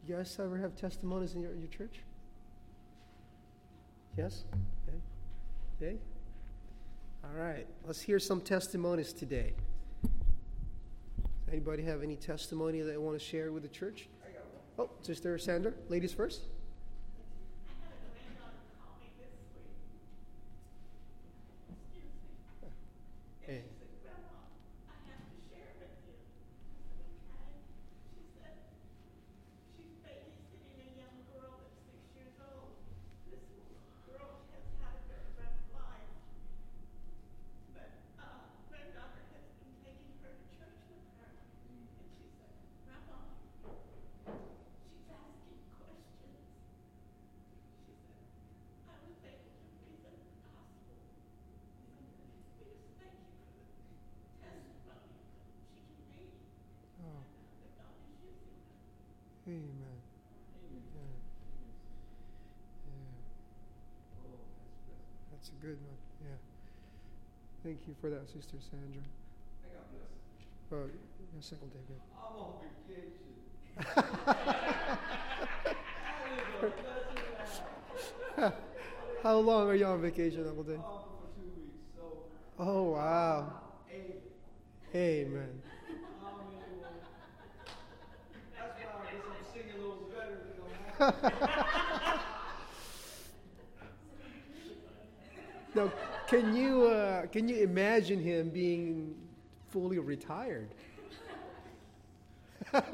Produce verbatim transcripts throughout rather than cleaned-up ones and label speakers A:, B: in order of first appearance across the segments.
A: You guys ever have testimonies in your, your church? Yes? Okay. Okay. All right. Let's hear some testimonies today. Does anybody have any testimony that they want to share with the church? Oh, Sister Sandra, ladies first. Hey. Amen. Yeah. Yeah. That's a good one. Yeah. Thank you for that, Sister Sandra.
B: I got this.
A: Oh, yeah, second day, good.
B: I'm on vacation.
A: How long are you on vacation, Uncle Dave?
B: Um, for two weeks. So.
A: Oh, wow. Amen. Now, can you uh, can you imagine him being fully retired? I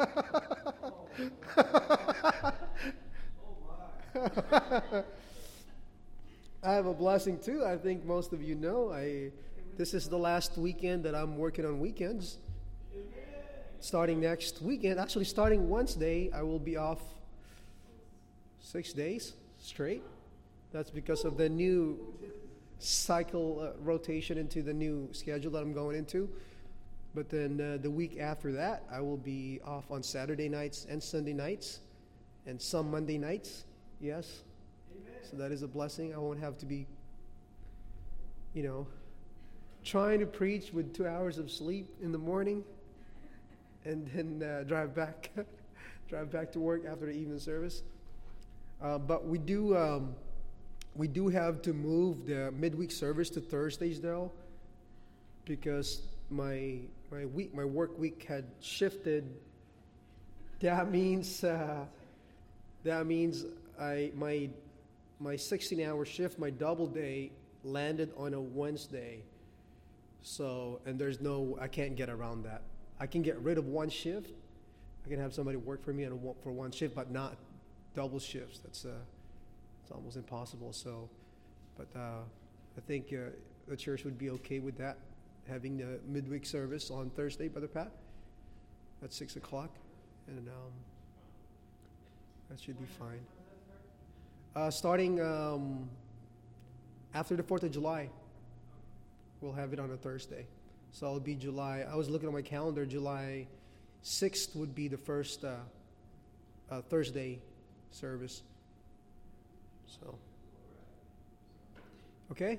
A: have a blessing too. I think most of you know. I this is the last weekend that I'm working on weekends. Starting next weekend, actually starting Wednesday, I will be off six days straight. That's because of the new cycle uh, rotation into the new schedule that I'm going into. But then uh, the week after that, I will be off on Saturday nights and Sunday nights and some Monday nights. Yes. Amen. So that is a blessing. I won't have to be, you know, trying to preach with two hours of sleep in the morning and then uh, drive back drive back to work after the evening service. Uh, but we do um, we do have to move the midweek service to Thursdays though, because my my week my work week had shifted. That means uh, that means I my my sixteen hour shift, my double day landed on a Wednesday. So and there's no I can't get around that. I can get rid of one shift. I can have somebody work for me on a, for one shift, but not double shifts. That's uh, it's almost impossible. So, but uh, I think uh, the church would be okay with that, having the midweek service on Thursday, Brother Pat, at six o'clock, and um, that should be fine. Uh, starting um, after the Fourth of July, we'll have it on a Thursday. So it'll be July. I was looking at my calendar. July sixth would be the first uh, uh, Thursday service. So, okay.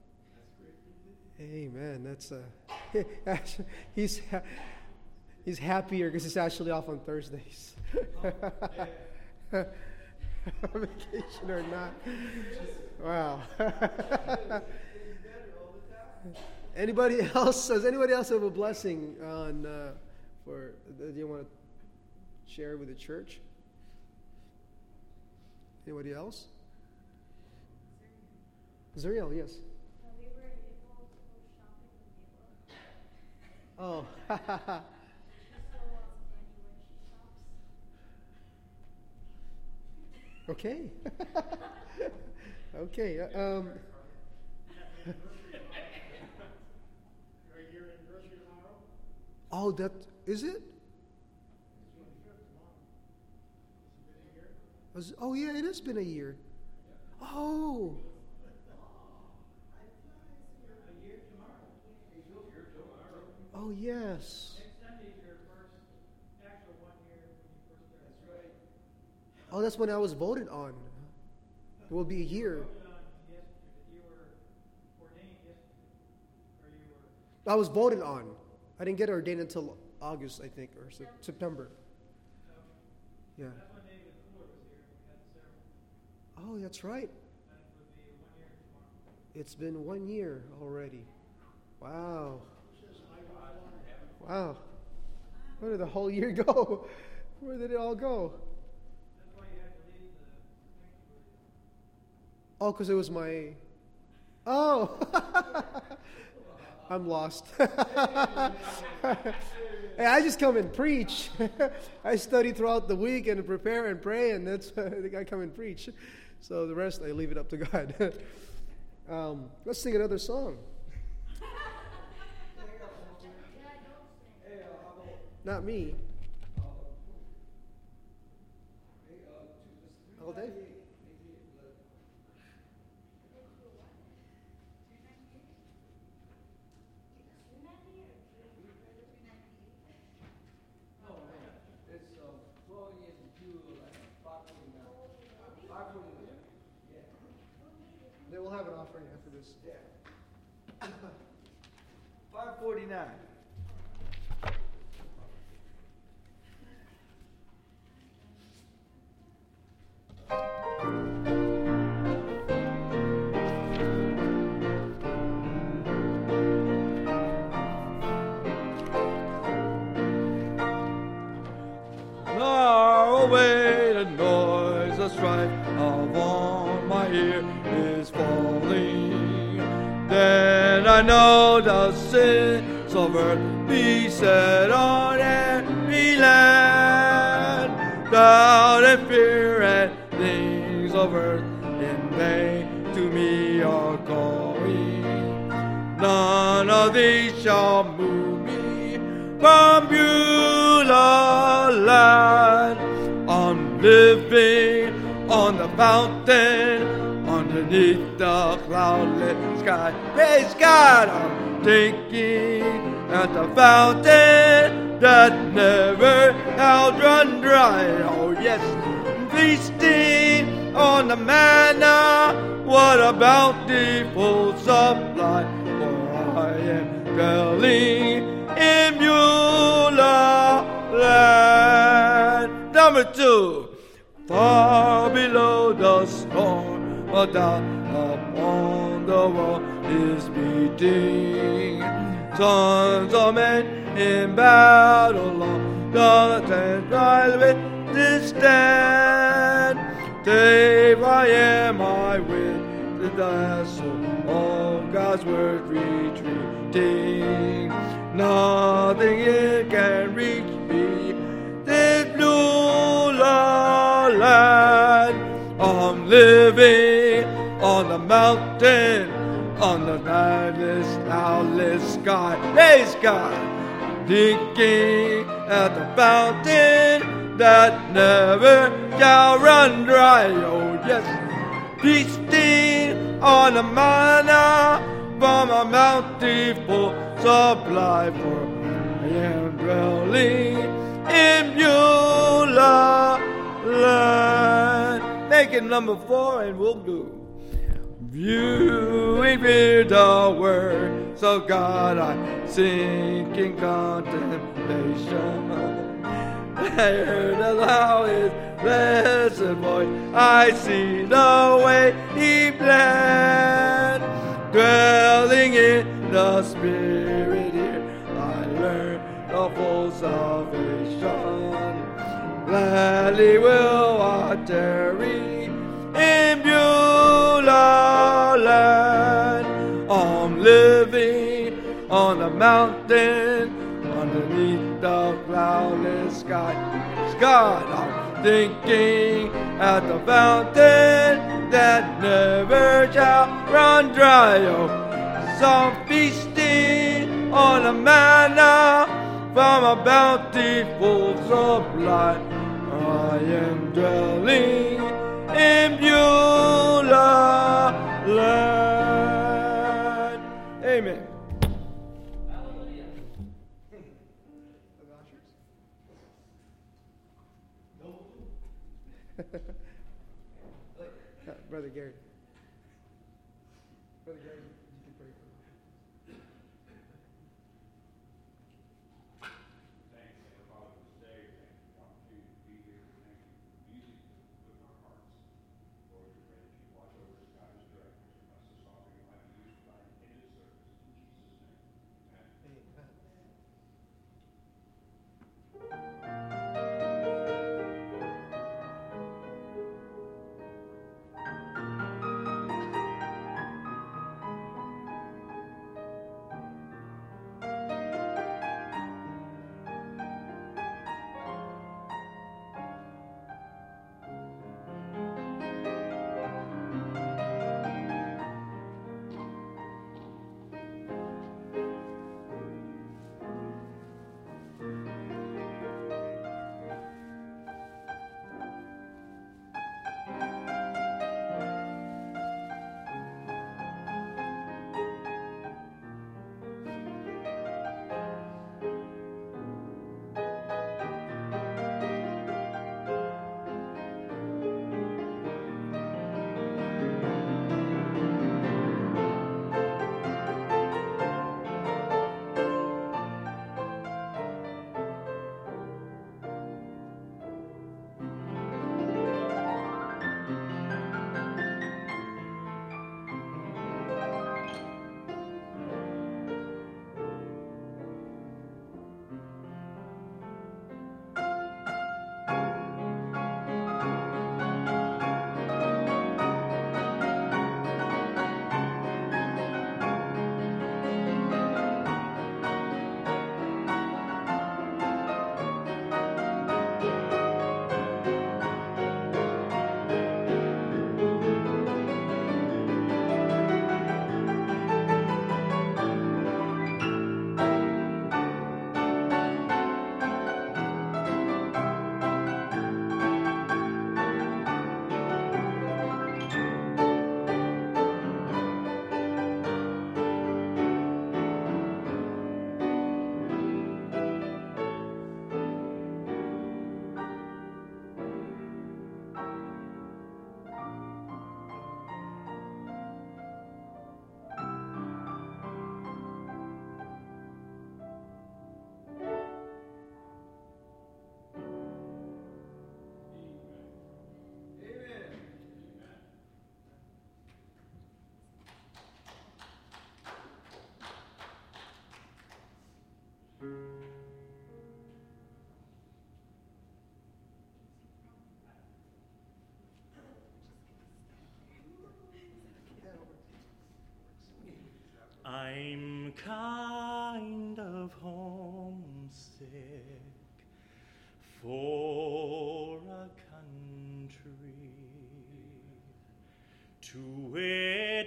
A: Amen. That's uh, he's ha- he's happier because he's actually off on Thursdays. Vacation or not? Wow. Anybody else? Does anybody else have a blessing on uh, for that you want to share with the church? Anybody else? Zuriel, yes.
C: We were able to go shopping with Mila.
A: Oh. Okay. Okay. uh, Um. Oh, that is it? Was- Oh yeah, it has been a year. Oh. Oh yes. Oh, that's when I was voted on. It will be a year. I was voted on. I didn't get ordained until August, I think, or se- September. Yeah. Oh, that's right. It's been one year already. Wow. Wow. Where did the whole year go? Where did it all go? Oh, because it was my... Oh! I'm lost. Hey, I just come and preach. I study throughout the week and prepare and pray, and that's I come and preach. So the rest, I leave it up to God. um, let's sing another song. Not me. All day? They will have an offering after this.
B: Yeah. five forty-nine. Far away the noise, the strife of on my ear is falling. Then I know the sins of earth be set on every land. Doubt and fear and things of earth in vain to me are calling. None of these shall move me from Beulah land. I'm living on the mountain underneath the cloudless sky. Praise God, I'm drinking at the fountain that never shall run dry. Oh yes, feasting on the manna, what a bountiful supply. For I am dwelling in Beulah land. Number two, far below the storm, a down upon the wall is beating. Sons of men in battle on the tent rise with this stand. Save I am I with the vessel of God's word retreating. Nothing it can reach me. This Beulah land. I'm living on the mountain, on the nightless, cloudless sky. Praise God, thinking at the fountain that never shall run dry. Oh yes, feasting on the manna from a bountiful supply. For I am dwelling in Beulah land. Make it number four and we'll do. Viewing with the words of God, I sink in contemplation. I heard allow His blessed voice. I see the way He planned. Dwelling in the Spirit here, I learn the full salvation. Gladly will I tarry in Beulah land. I'm living on the mountain underneath the cloudless sky. God, I'm thinking at the fountain that never shall run dry. Oh, some feasting on the manna from a bountiful supply. I am dwelling in Beulah land. Amen.
A: Brother Gary. Brother Gary, you can pray for me.
D: Thanks, Heavenly Father, for this day. Thank you for the opportunity to be here. Thank you for music to put in our hearts. Lord, we pray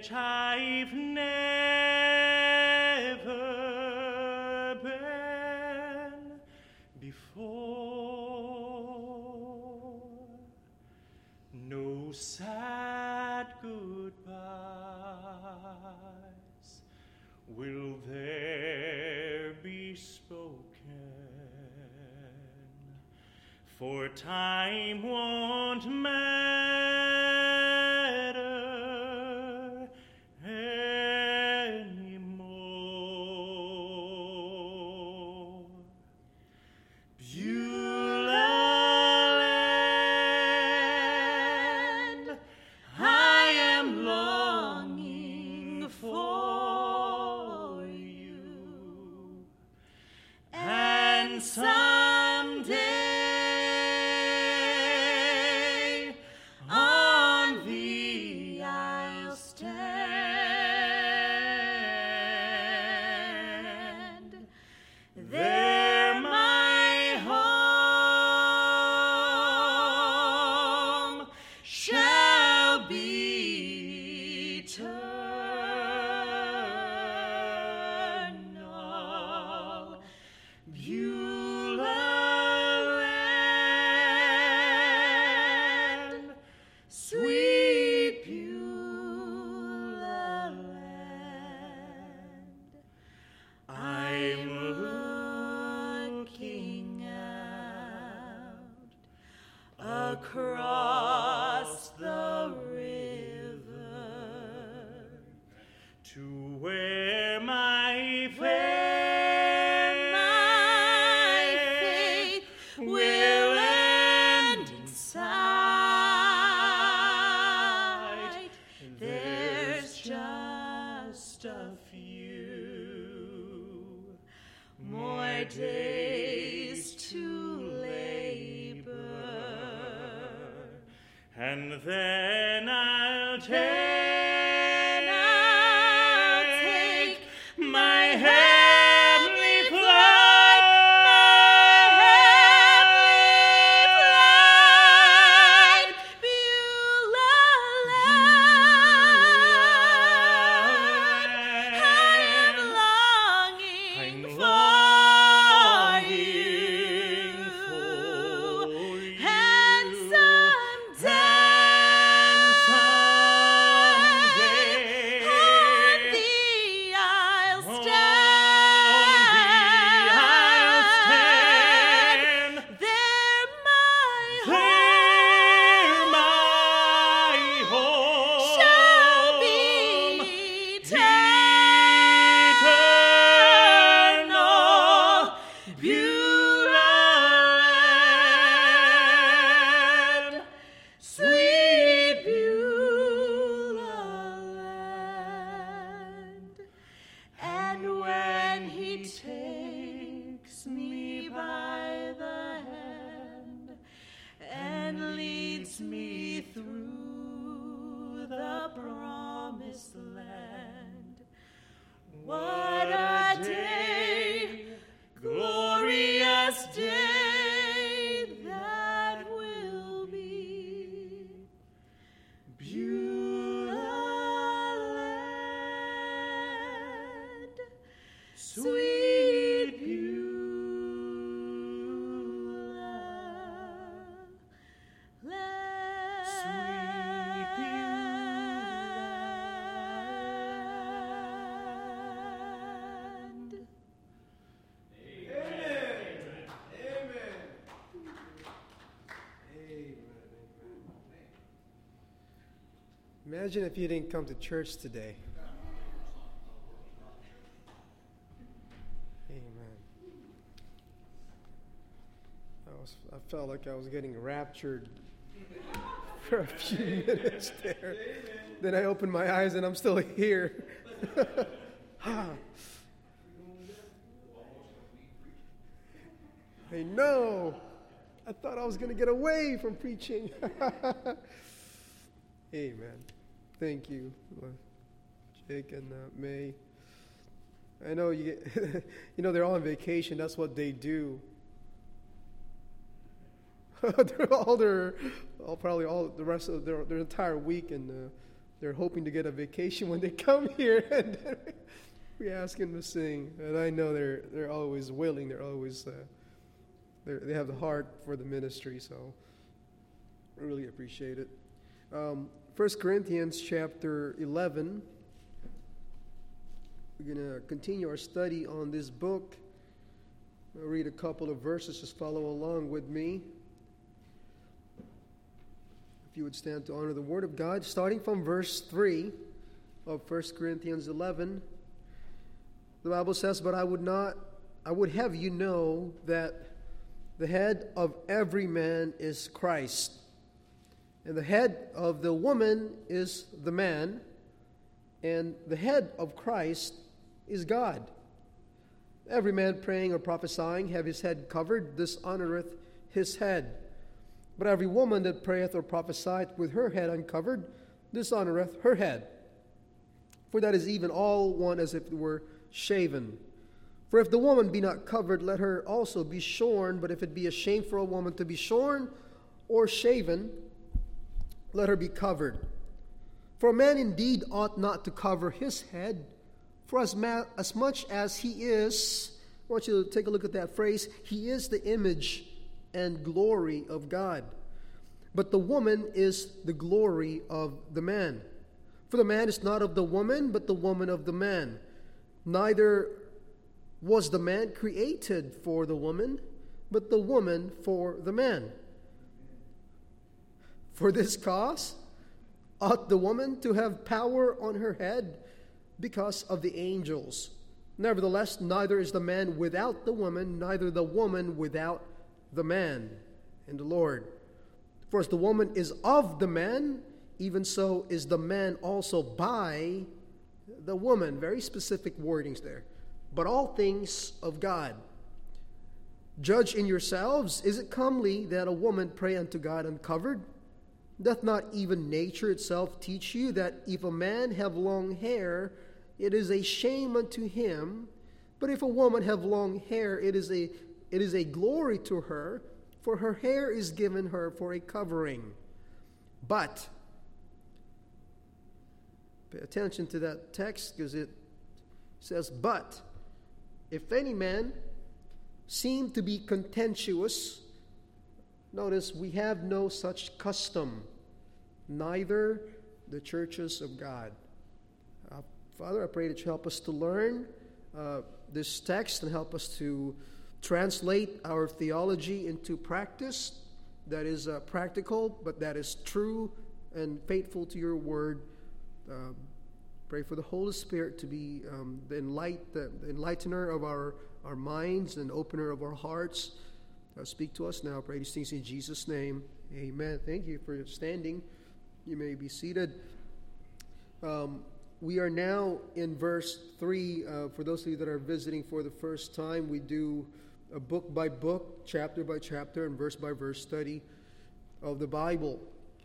E: which I've never been before. No sad goodbyes will there be spoken, for time won't matter anymore. Beulah land, I am longing for you, and someday on thee I'll stand. There my home shall be eternal. Beulah land, sweet Beulah land, I'm looking out across the river to where my faith, my faith will end in sight. There's just a few more days to labor, and then I'll take, I'll take my heavenly flight, my heavenly flight, Beulah land. I am longing
B: I'm
E: for
B: longing
E: you,
B: for
E: and
B: you.
E: someday
B: someday
E: on thee I'll
B: on
E: stand.
B: thee I'll stand.
E: There my
B: There my
E: home shall
B: home
E: be eternal. Beulah land, sweet Beulah land. And when he takes me by the hand and leads me through the promised land, what a day, glorious day that will be. Beulah land, sweet Beulah land. Sweet Beulah land.
A: Imagine if you didn't come to church today. Amen. I was, I felt like I was getting raptured for a few minutes there. Then I opened my eyes and I'm still here. I know. I thought I was going to get away from preaching. Amen. Thank you, Jake and uh, May. I know you get, you know, they're all on vacation. That's what they do. They're all their, all probably all the rest of their, their entire week, and uh, they're hoping to get a vacation when they come here, and we ask them to sing. And I know they're they're always willing. They're always uh, they're, they have the heart for the ministry. So I really appreciate it. Um, First Corinthians chapter eleven. We're going to continue our study on this book. I'll read a couple of verses. Just follow along with me. If you would stand to honor the Word of God, starting from verse three of First Corinthians eleven. The Bible says, "But I would not, I would have you know that the head of every man is Christ, and the head of the woman is the man, and the head of Christ is God. Every man praying or prophesying have his head covered, this honoreth his head. But every woman that prayeth or prophesieth with her head uncovered, this honoreth her head. For that is even all one as if it were shaven. For if the woman be not covered, let her also be shorn. But if it be a shame for a woman to be shorn or shaven, let her be covered. For a man indeed ought not to cover his head, for as, ma- as much as he is," I want you to take a look at that phrase, "he is the image and glory of God. But the woman is the glory of the man. For the man is not of the woman, but the woman of the man. Neither was the man created for the woman, but the woman for the man. For this cause ought the woman to have power on her head because of the angels. Nevertheless, neither is the man without the woman, neither the woman without the man in the Lord. For as the woman is of the man, even so is the man also by the woman." Very specific wordings there. "But all things of God. Judge in yourselves, is it comely that a woman pray unto God uncovered? Doth not even nature itself teach you that if a man have long hair, it is a shame unto him? But if a woman have long hair, it is a it is a glory to her, for her hair is given her for a covering. But," pay attention to that text because it says, "But if any man seem to be contentious," notice, "we have no such custom, neither the churches of God." Uh, Father, I pray that you help us to learn uh, this text and help us to translate our theology into practice that is uh, practical, but that is true and faithful to your word. Uh, pray for the Holy Spirit to be um, the, enlight, the enlightener of our, our minds and opener of our hearts. Uh, speak to us now. Pray these things in Jesus' name. Amen. Thank you for standing. You may be seated. Um, we are now in verse three. Uh, for those of you that are visiting for the first time, we do a book by book, chapter by chapter, and verse by verse study of the Bible.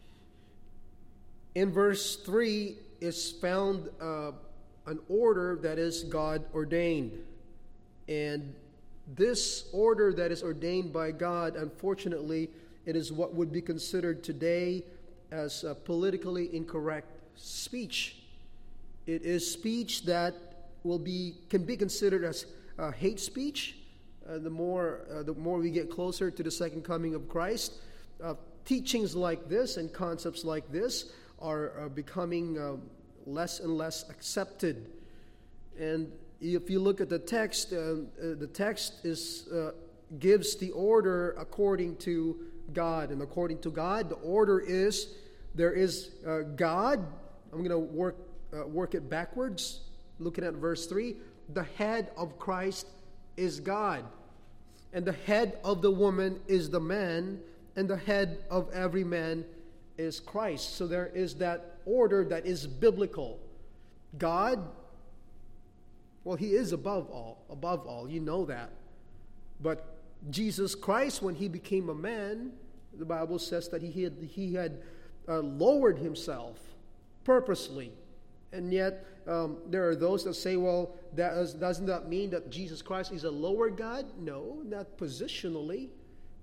A: In verse three is found uh, an order that is God ordained. And this order that is ordained by God, unfortunately, it is what would be considered today as a politically incorrect speech. It is speech that will be can be considered as uh, hate speech. Uh, the more uh, the more we get closer to the second coming of Christ, uh, teachings like this and concepts like this are, are becoming uh, less and less accepted. And if you look at the text, uh, uh, the text is uh, gives the order according to God, and according to God, the order is there is uh, God. I'm going to work uh, work it backwards. Looking at verse three, the head of Christ is God, and the head of the woman is the man, and the head of every man is Christ. So there is that order that is biblical. God, well, He is above all, above all, you know that. But Jesus Christ, when He became a man, the Bible says that He had, he had uh, lowered Himself purposely. And yet, um, there are those that say, well, that is, doesn't that mean that Jesus Christ is a lower God? No, not positionally.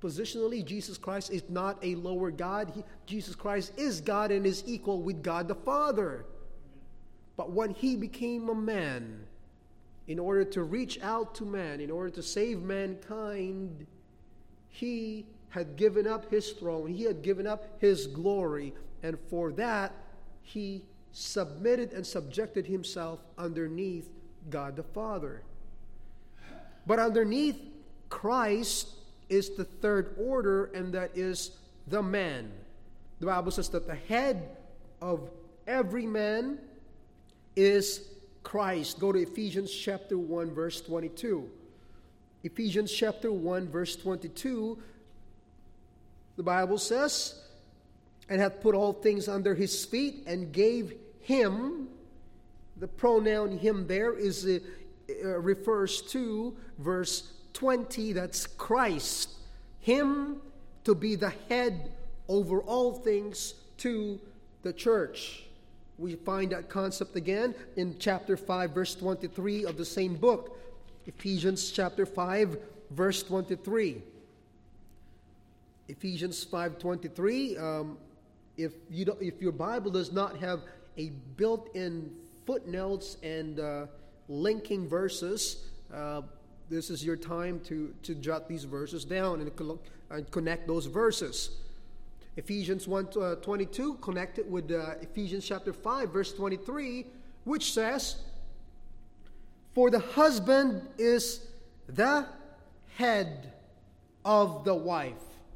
A: Positionally, Jesus Christ is not a lower God. He, Jesus Christ is God and is equal with God the Father. But when He became a man, in order to reach out to man, in order to save mankind, He had given up His throne. He had given up His glory. And for that, He submitted and subjected Himself underneath God the Father. But underneath Christ is the third order, and that is the man. The Bible says that the head of every man is Christ. Go to Ephesians chapter one, verse twenty-two. Ephesians chapter one, verse twenty-two. The Bible says, and hath put all things under His feet, and gave Him, the pronoun Him there is uh, uh, refers to verse twenty, that's Christ, Him to be the head over all things to the church. We find that concept again in chapter five, verse twenty-three of the same book. Ephesians chapter five, verse twenty-three. Ephesians five twenty-three. Um, if you don't, if your Bible does not have a built-in footnotes and uh, linking verses, uh, this is your time to, to jot these verses down and, co- and connect those verses. Ephesians one twenty-two, connect it with uh, Ephesians chapter five, verse twenty-three, which says, "For the husband is the head of the wife."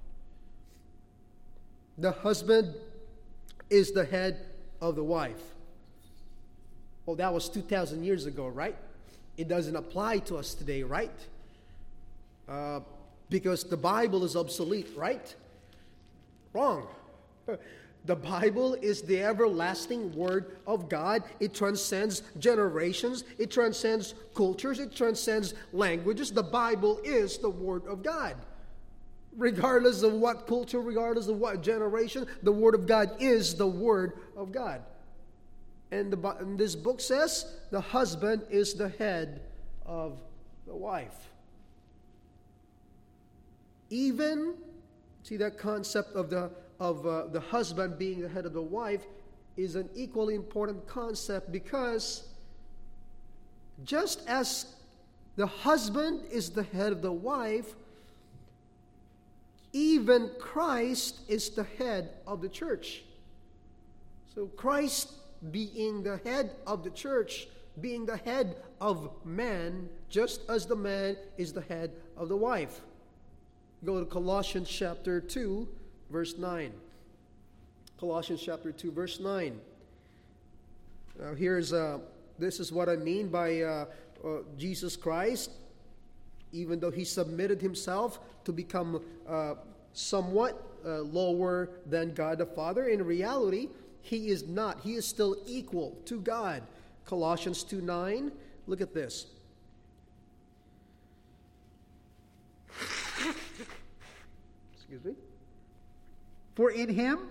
A: The husband is the head of the wife. Well, that was two thousand years ago, right? It doesn't apply to us today, right? Uh, because the Bible is obsolete, right? Wrong. The Bible is the everlasting Word of God. It transcends generations. It transcends cultures. It transcends languages. The Bible is the Word of God. Regardless of what culture, regardless of what generation, the Word of God is the Word of God. And, the, and this book says the husband is the head of the wife. Even, see, that concept of the of uh, the husband being the head of the wife is an equally important concept, because just as the husband is the head of the wife, even Christ is the head of the church. So Christ being the head of the church, being the head of man, just as the man is the head of the wife. Go to Colossians chapter two, verse nine. Colossians chapter two, verse nine. Now here's, uh, this is what I mean by uh, uh, Jesus Christ, even though He submitted Himself to become uh, somewhat uh, lower than God the Father, in reality, He is not. He is still equal to God. Colossians two nine, look at this. Excuse me. For in Him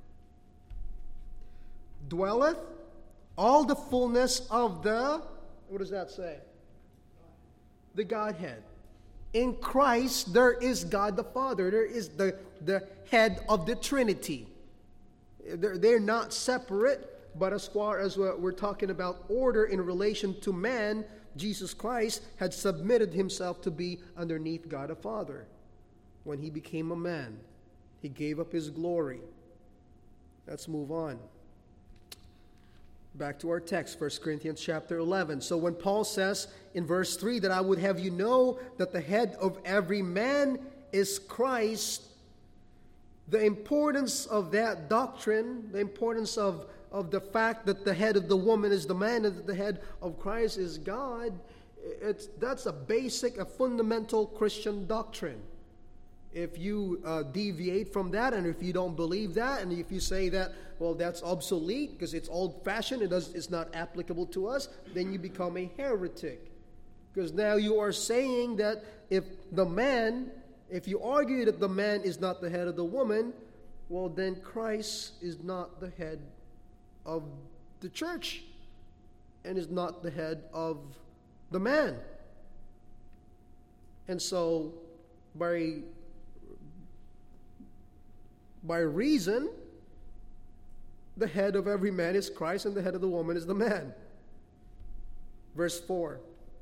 A: dwelleth all the fullness of the, what does that say? The Godhead. In Christ, there is God the Father. There is the, the head of the Trinity. They're, they're not separate, but as far as we're, we're talking about order in relation to man, Jesus Christ had submitted Himself to be underneath God the Father. When He became a man, He gave up His glory. Let's move on. Back to our text, First Corinthians chapter eleven. So when Paul says in verse three that I would have you know that the head of every man is Christ, the importance of that doctrine, the importance of, of the fact that the head of the woman is the man and that the head of Christ is God, it's, that's a basic, a fundamental Christian doctrine. If you uh, deviate from that, and if you don't believe that, and if you say that, well, that's obsolete because it's old-fashioned, it does, it's not applicable to us, then you become a heretic. Because now you are saying that if the man, if you argue that the man is not the head of the woman, well, then Christ is not the head of the church and is not the head of the man. And so, by by reason, the head of every man is Christ, and the head of the woman is the man. Verse four.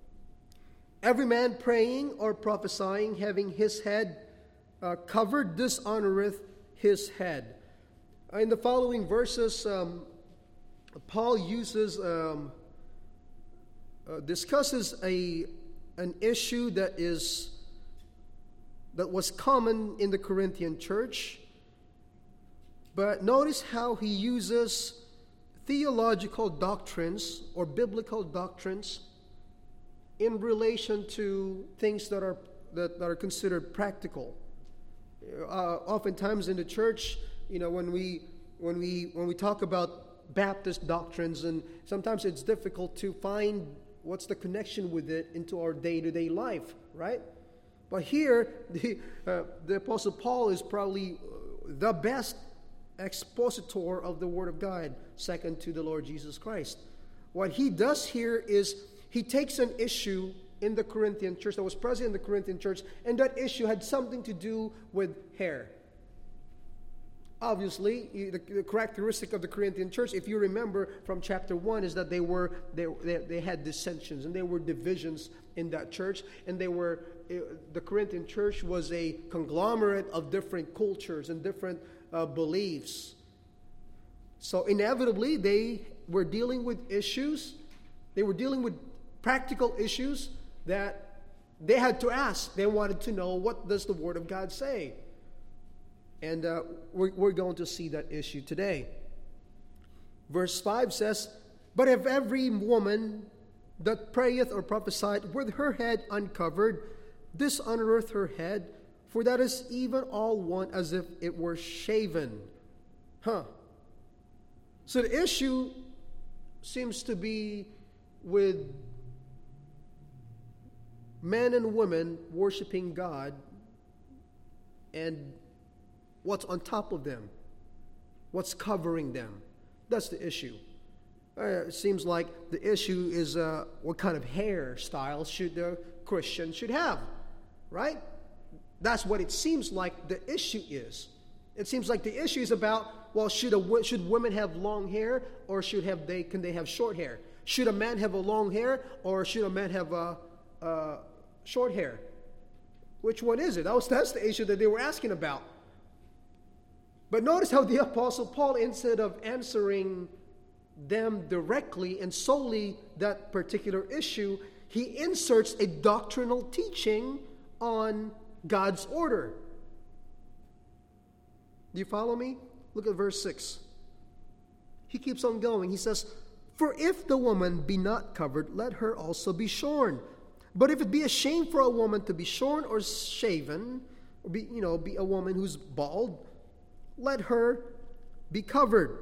A: Every man praying or prophesying, having his head uh, covered, dishonoreth his head. In the following verses, um, Paul uses, um, uh, discusses a an issue that is that was common in the Corinthian church. But notice how he uses theological doctrines or biblical doctrines in relation to things that are that, that are considered practical. Uh, oftentimes in the church, you know, when we when we when we talk about Baptist doctrines, and sometimes it's difficult to find what's the connection with it into our day-to-day life, right? But here, the uh, the Apostle Paul is probably the best expositor of the Word of God, second to the Lord Jesus Christ. What he does here is he takes an issue in the Corinthian church that was present in the Corinthian church, and that issue had something to do with hair. Obviously, the, the characteristic of the Corinthian church, if you remember from chapter one, is that they were they they, they had dissensions and there were divisions in that church, and they were the Corinthian church was a conglomerate of different cultures and different uh, beliefs. So inevitably, they were dealing with issues. They were dealing with practical issues that they had to ask. They wanted to know, what does the Word of God say? And uh, we're, we're going to see that issue today. Verse five says, But if every woman that prayeth or prophesieth with her head uncovered dishonoreth her head, for that is even all one as if it were shaven. Huh. So the issue seems to be with men and women worshiping God and what's on top of them, what's covering them. That's the issue. Uh, it seems like the issue is uh, what kind of hairstyle should the Christian should have, right? That's what it seems like the issue is. It seems like the issue is about, well, should a should women have long hair, or should have they can they have short hair? Should a man have a long hair, or should a man have a, a short hair? Which one is it? That was, that's the issue that they were asking about. But notice how the Apostle Paul, instead of answering them directly and solely that particular issue, he inserts a doctrinal teaching on God's order. Do you follow me? Look at verse six. He keeps on going. He says, For if the woman be not covered, let her also be shorn. But if it be a shame for a woman to be shorn or shaven, or be, you know, be a woman who's bald, let her be covered.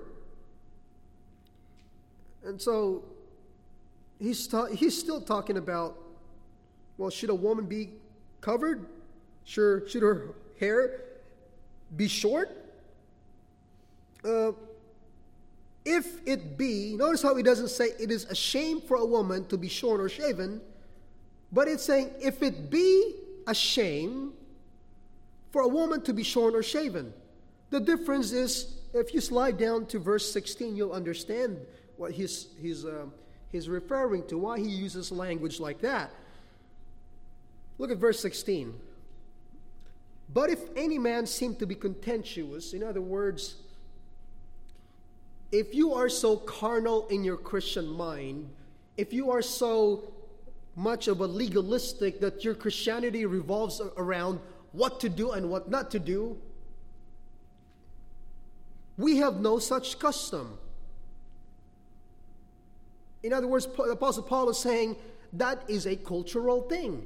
A: And so he's ta- he's still talking about, well, should a woman be covered? Sure, should her hair be short? Uh, if it be, notice how he doesn't say it is a shame for a woman to be shorn or shaven, but it's saying if it be a shame for a woman to be shorn or shaven. The difference is, if you slide down to verse sixteen, you'll understand what he's he's uh, he's referring to, why he uses language like that. Look at verse sixteen. But if any man seem to be contentious, in other words, if you are so carnal in your Christian mind, if you are so much of a legalistic that your Christianity revolves around what to do and what not to do, we have no such custom. In other words, the Apostle Paul is saying that is a cultural thing.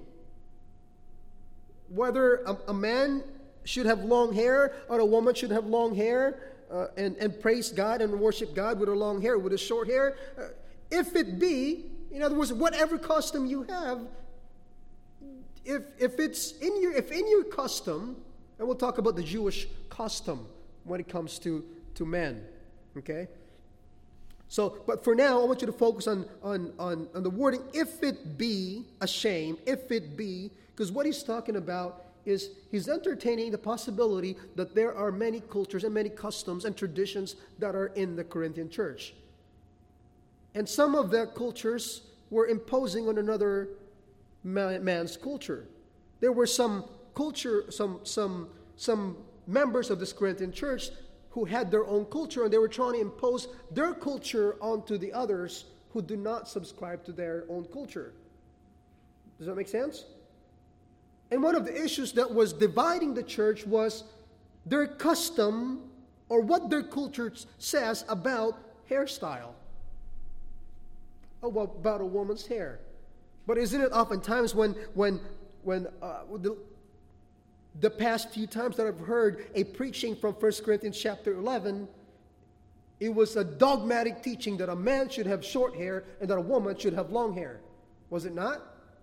A: Whether a, a man should have long hair or a woman should have long hair uh, and, and praise God and worship God with her long hair, with her short hair, uh, if it be, in other words, whatever custom you have, if if it's in your if in your custom, and we'll talk about the Jewish custom when it comes to, to men, okay? So, but for now, I want you to focus on, on, on, on the wording, if it be a shame, if it be, because what he's talking about is he's entertaining the possibility that there are many cultures and many customs and traditions that are in the Corinthian church. And some of the cultures were imposing on another man's culture. There were some culture, some some some members of this Corinthian church who had their own culture, and they were trying to impose their culture onto the others who do not subscribe to their own culture. Does that make sense? And one of the issues that was dividing the church was their custom or what their culture says about hairstyle. Oh, well, about a woman's hair. But isn't it oftentimes when when when uh, the, the past few times that I've heard a preaching from First Corinthians chapter eleven, it was a dogmatic teaching that a man should have short hair and that a woman should have long hair. Was it not?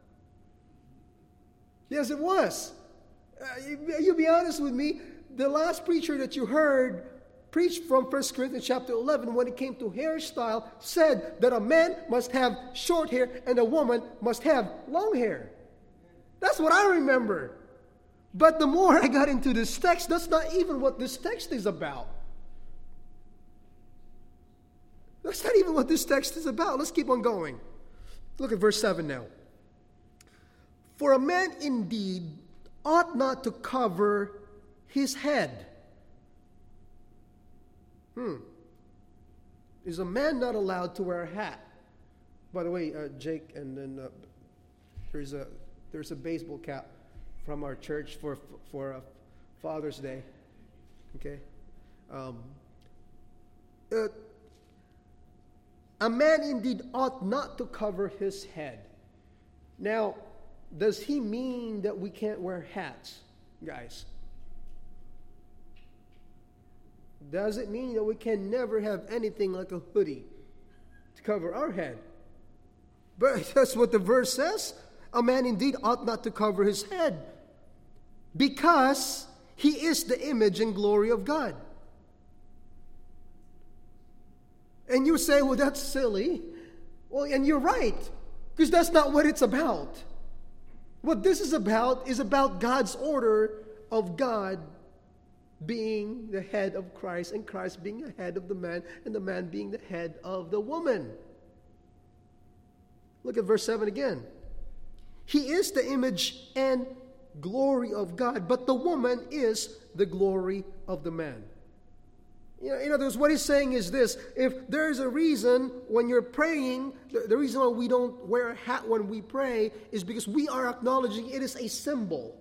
A: Yes, it was. Uh, you, you be honest with me. The last preacher that you heard preached from First Corinthians chapter eleven when it came to hairstyle said that a man must have short hair and a woman must have long hair. That's what I remember. But the more I got into this text, that's not even what this text is about. That's not even what this text is about. Let's keep on going. Look at verse seven now. For a man indeed ought not to cover his head. Hmm. Is a man not allowed to wear a hat? By the way, uh, Jake, and then uh, there's a there's a baseball cap from our church for for uh, Father's Day. Okay. Um, uh, a man indeed ought not to cover his head. Now, does he mean that we can't wear hats, guys? Does it mean that we can never have anything like a hoodie to cover our head? But that's what the verse says. A man indeed ought not to cover his head because he is the image and glory of God. And you say, well, that's silly. Well, and you're right, because that's not what it's about. What this is about is about God's order of God being the head of Christ, and Christ being the head of the man, and the man being the head of the woman. Look at verse seven again. He is the image and glory of God, but the woman is the glory of the man. You know, in other words, what he's saying is this: if there is a reason when you're praying, the, the reason why we don't wear a hat when we pray is because we are acknowledging it is a symbol.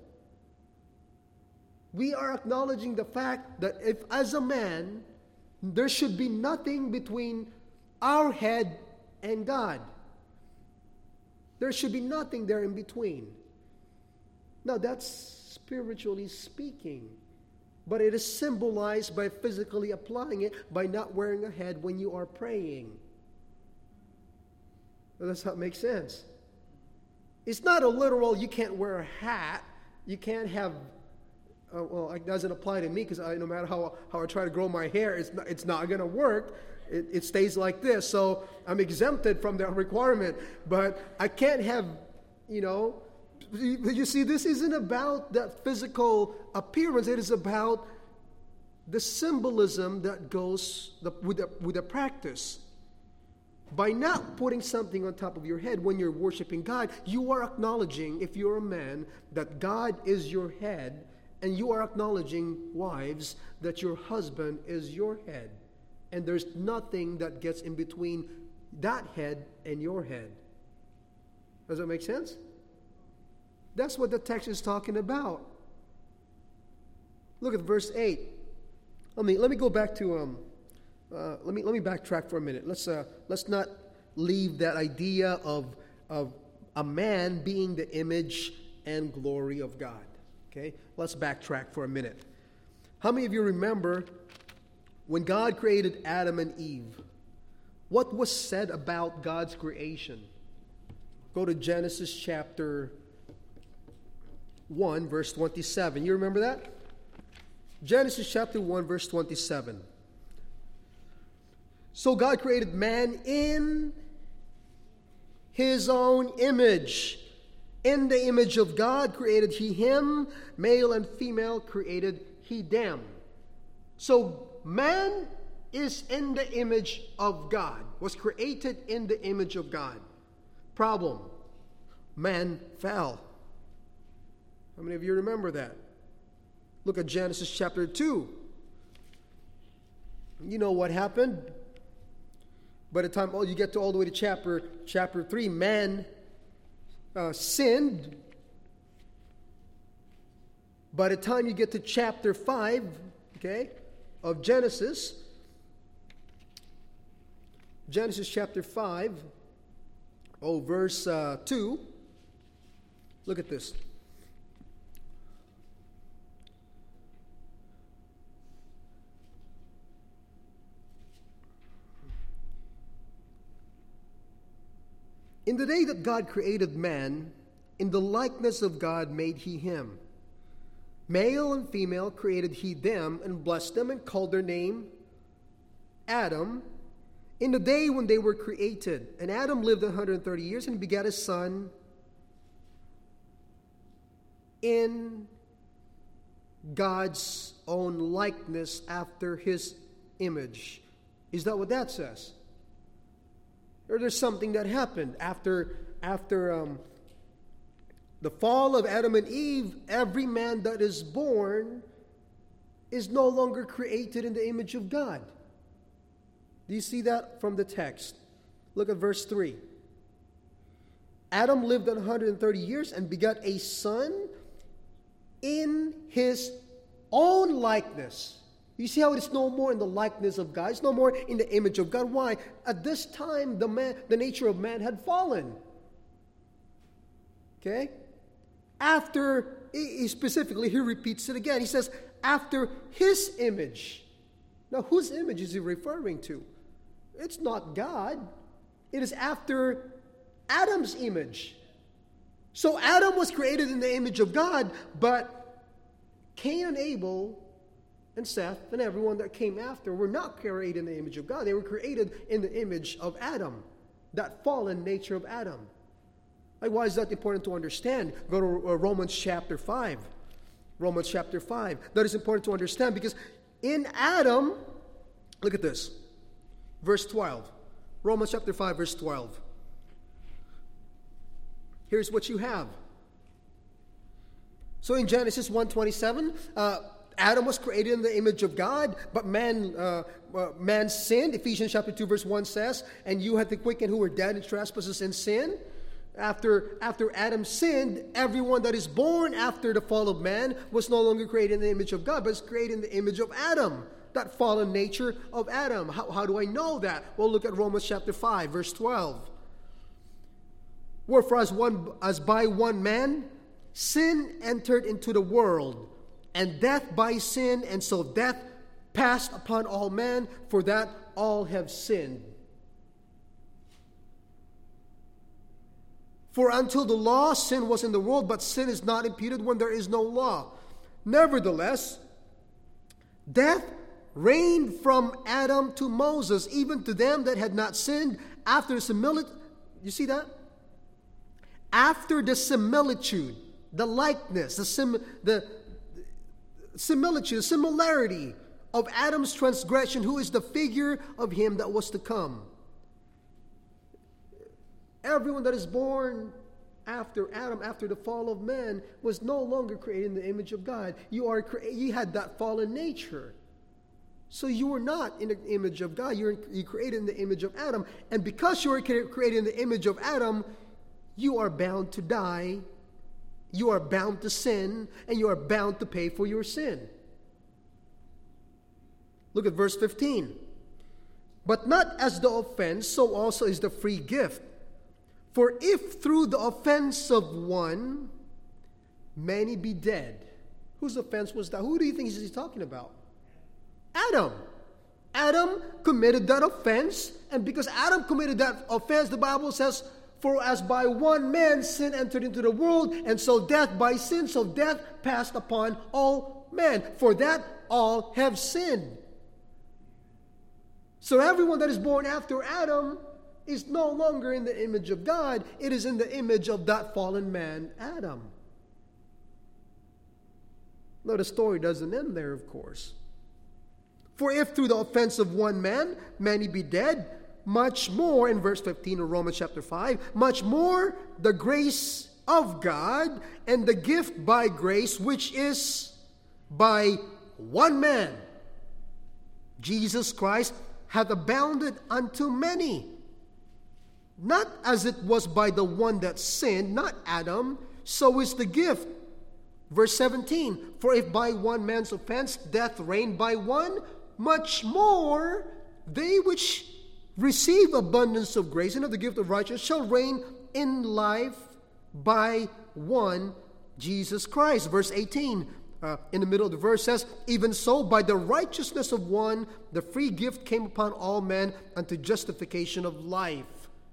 A: We are acknowledging the fact that if, as a man, there should be nothing between our head and God. There should be nothing there in between. Now, that's spiritually speaking. But it is symbolized by physically applying it by not wearing a hat when you are praying. Well, that's how it makes sense. It's not a literal, you can't wear a hat. You can't have... Uh, well, it doesn't apply to me because no matter how, how I try to grow my hair, it's not, it's not going to work. It, it stays like this. So I'm exempted from that requirement. But I can't have, you know, you, you see, this isn't about that physical appearance. It is about the symbolism that goes the, with, the, with the practice. By not putting something on top of your head when you're worshiping God, you are acknowledging, if you're a man, that God is your head. And you are acknowledging, wives, that your husband is your head. And there's nothing that gets in between that head and your head. Does that make sense? That's what the text is talking about. Look at verse eight. Let me let me go back to um. Uh, let me let me backtrack for a minute. Let's uh let's not leave that idea of of a man being the image and glory of God. Okay, let's backtrack for a minute. How many of you remember when God created Adam and Eve? What was said about God's creation? Go to Genesis chapter one, verse twenty-seven. You remember that? Genesis chapter one, verse twenty-seven. So God created man in his own image. In the image of God created he him, male and female created he them. So man is in the image of God, was created in the image of God. Problem, man fell. How many of you remember that? Look at Genesis chapter two. You know what happened? By the time oh, you get to all the way to chapter chapter three, man uh, sinned. By the time you get to chapter five, okay, of Genesis, Genesis chapter five, oh, verse uh, two, look at this. In the day that God created man, in the likeness of God made he him. Male and female created he them, and blessed them, and called their name Adam, in the day when they were created. And Adam lived one hundred thirty years, and begat a son in God's own likeness, after his image. Is that what that says? Or there's something that happened after after um, the fall of Adam and Eve. Every man that is born is no longer created in the image of God. Do you see that from the text? Look at verse three. Adam lived one hundred thirty years and begot a son in his own likeness. You see how it's no more in the likeness of God. It's no more in the image of God. Why? At this time, the man, the nature of man had fallen. Okay? After, he specifically, he repeats it again. He says, after his image. Now, whose image is he referring to? It's not God. It is after Adam's image. So Adam was created in the image of God, but Cain and Abel and Seth and everyone that came after were not created in the image of God. They were created in the image of Adam, that fallen nature of Adam. Like, why is that important to understand? Go to uh, Romans chapter five. Romans chapter five. That is important to understand because in Adam, look at this. Verse twelve. Romans chapter five, verse twelve. Here's what you have. So in Genesis one twenty-seven, uh, Adam was created in the image of God, but man uh, uh, man sinned. Ephesians chapter two verse one says, and you had to quicken who were dead in trespasses and sin. After, after Adam sinned, everyone that is born after the fall of man was no longer created in the image of God, but is created in the image of Adam, that fallen nature of Adam. How, how do I know that? Well, look at Romans chapter five verse twelve. Wherefore as, one, as by one man sin entered into the world, and death by sin, and so death passed upon all men, for that all have sinned. For until the law, sin was in the world, but sin is not imputed when there is no law. Nevertheless, death reigned from Adam to Moses, even to them that had not sinned, after the similitude. You see that? After the similitude, the likeness, the sim, the similitude, the similarity of Adam's transgression, who is the figure of him that was to come. Everyone that is born after Adam, after the fall of man, was no longer created in the image of God. You are you had that fallen nature. So you were not in the image of God. You were you created in the image of Adam. And because you were created in the image of Adam, you are bound to die. You are bound to sin, and you are bound to pay for your sin. Look at verse fifteen. But not as the offense, so also is the free gift. For if through the offense of one, many be dead. Whose offense was that? Who do you think he's talking about? Adam. Adam committed that offense, and because Adam committed that offense, the Bible says, for as by one man sin entered into the world, and so death by sin, so death passed upon all men. For that all have sinned. So everyone that is born after Adam is no longer in the image of God. It is in the image of that fallen man, Adam. Now, the story doesn't end there, of course. For if through the offense of one man, many be dead, much more, in verse fifteen of Romans chapter five, much more the grace of God and the gift by grace, which is by one man, Jesus Christ, hath abounded unto many. Not as it was by the one that sinned, not Adam, so is the gift. Verse seventeen, for if by one man's offense death reigned by one, much more they which receive abundance of grace and of the gift of righteousness shall reign in life by one, Jesus Christ. Verse eighteen, uh, in the middle of the verse says, even so, by the righteousness of one, the free gift came upon all men unto justification of life.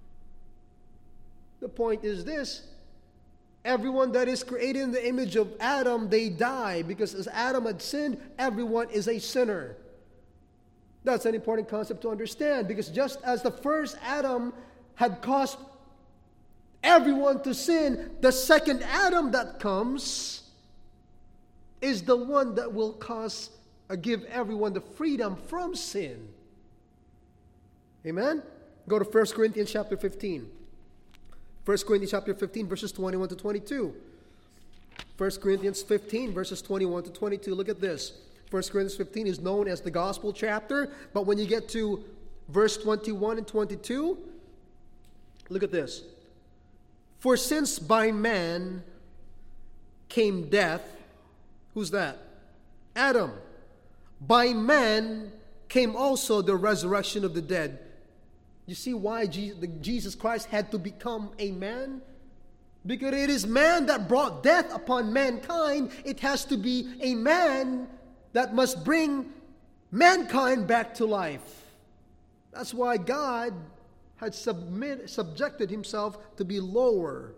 A: The point is this: everyone that is created in the image of Adam, they die, because as Adam had sinned, everyone is a sinner. That's an important concept to understand, because just as the first Adam had caused everyone to sin, the second Adam that comes is the one that will cause or give everyone the freedom from sin. Amen? Go to First Corinthians chapter fifteen. First Corinthians chapter fifteen, verses twenty-one to twenty-two. First Corinthians fifteen, verses twenty-one to twenty-two. Look at this. First Corinthians fifteen is known as the gospel chapter, but when you get to verse twenty-one and twenty-two, look at this. For since by man came death, who's that? Adam. By man came also the resurrection of the dead. You see why Jesus Christ had to become a man? Because it is man that brought death upon mankind. It has to be a man that must bring mankind back to life. That's why God had submit, subjected himself to be lower.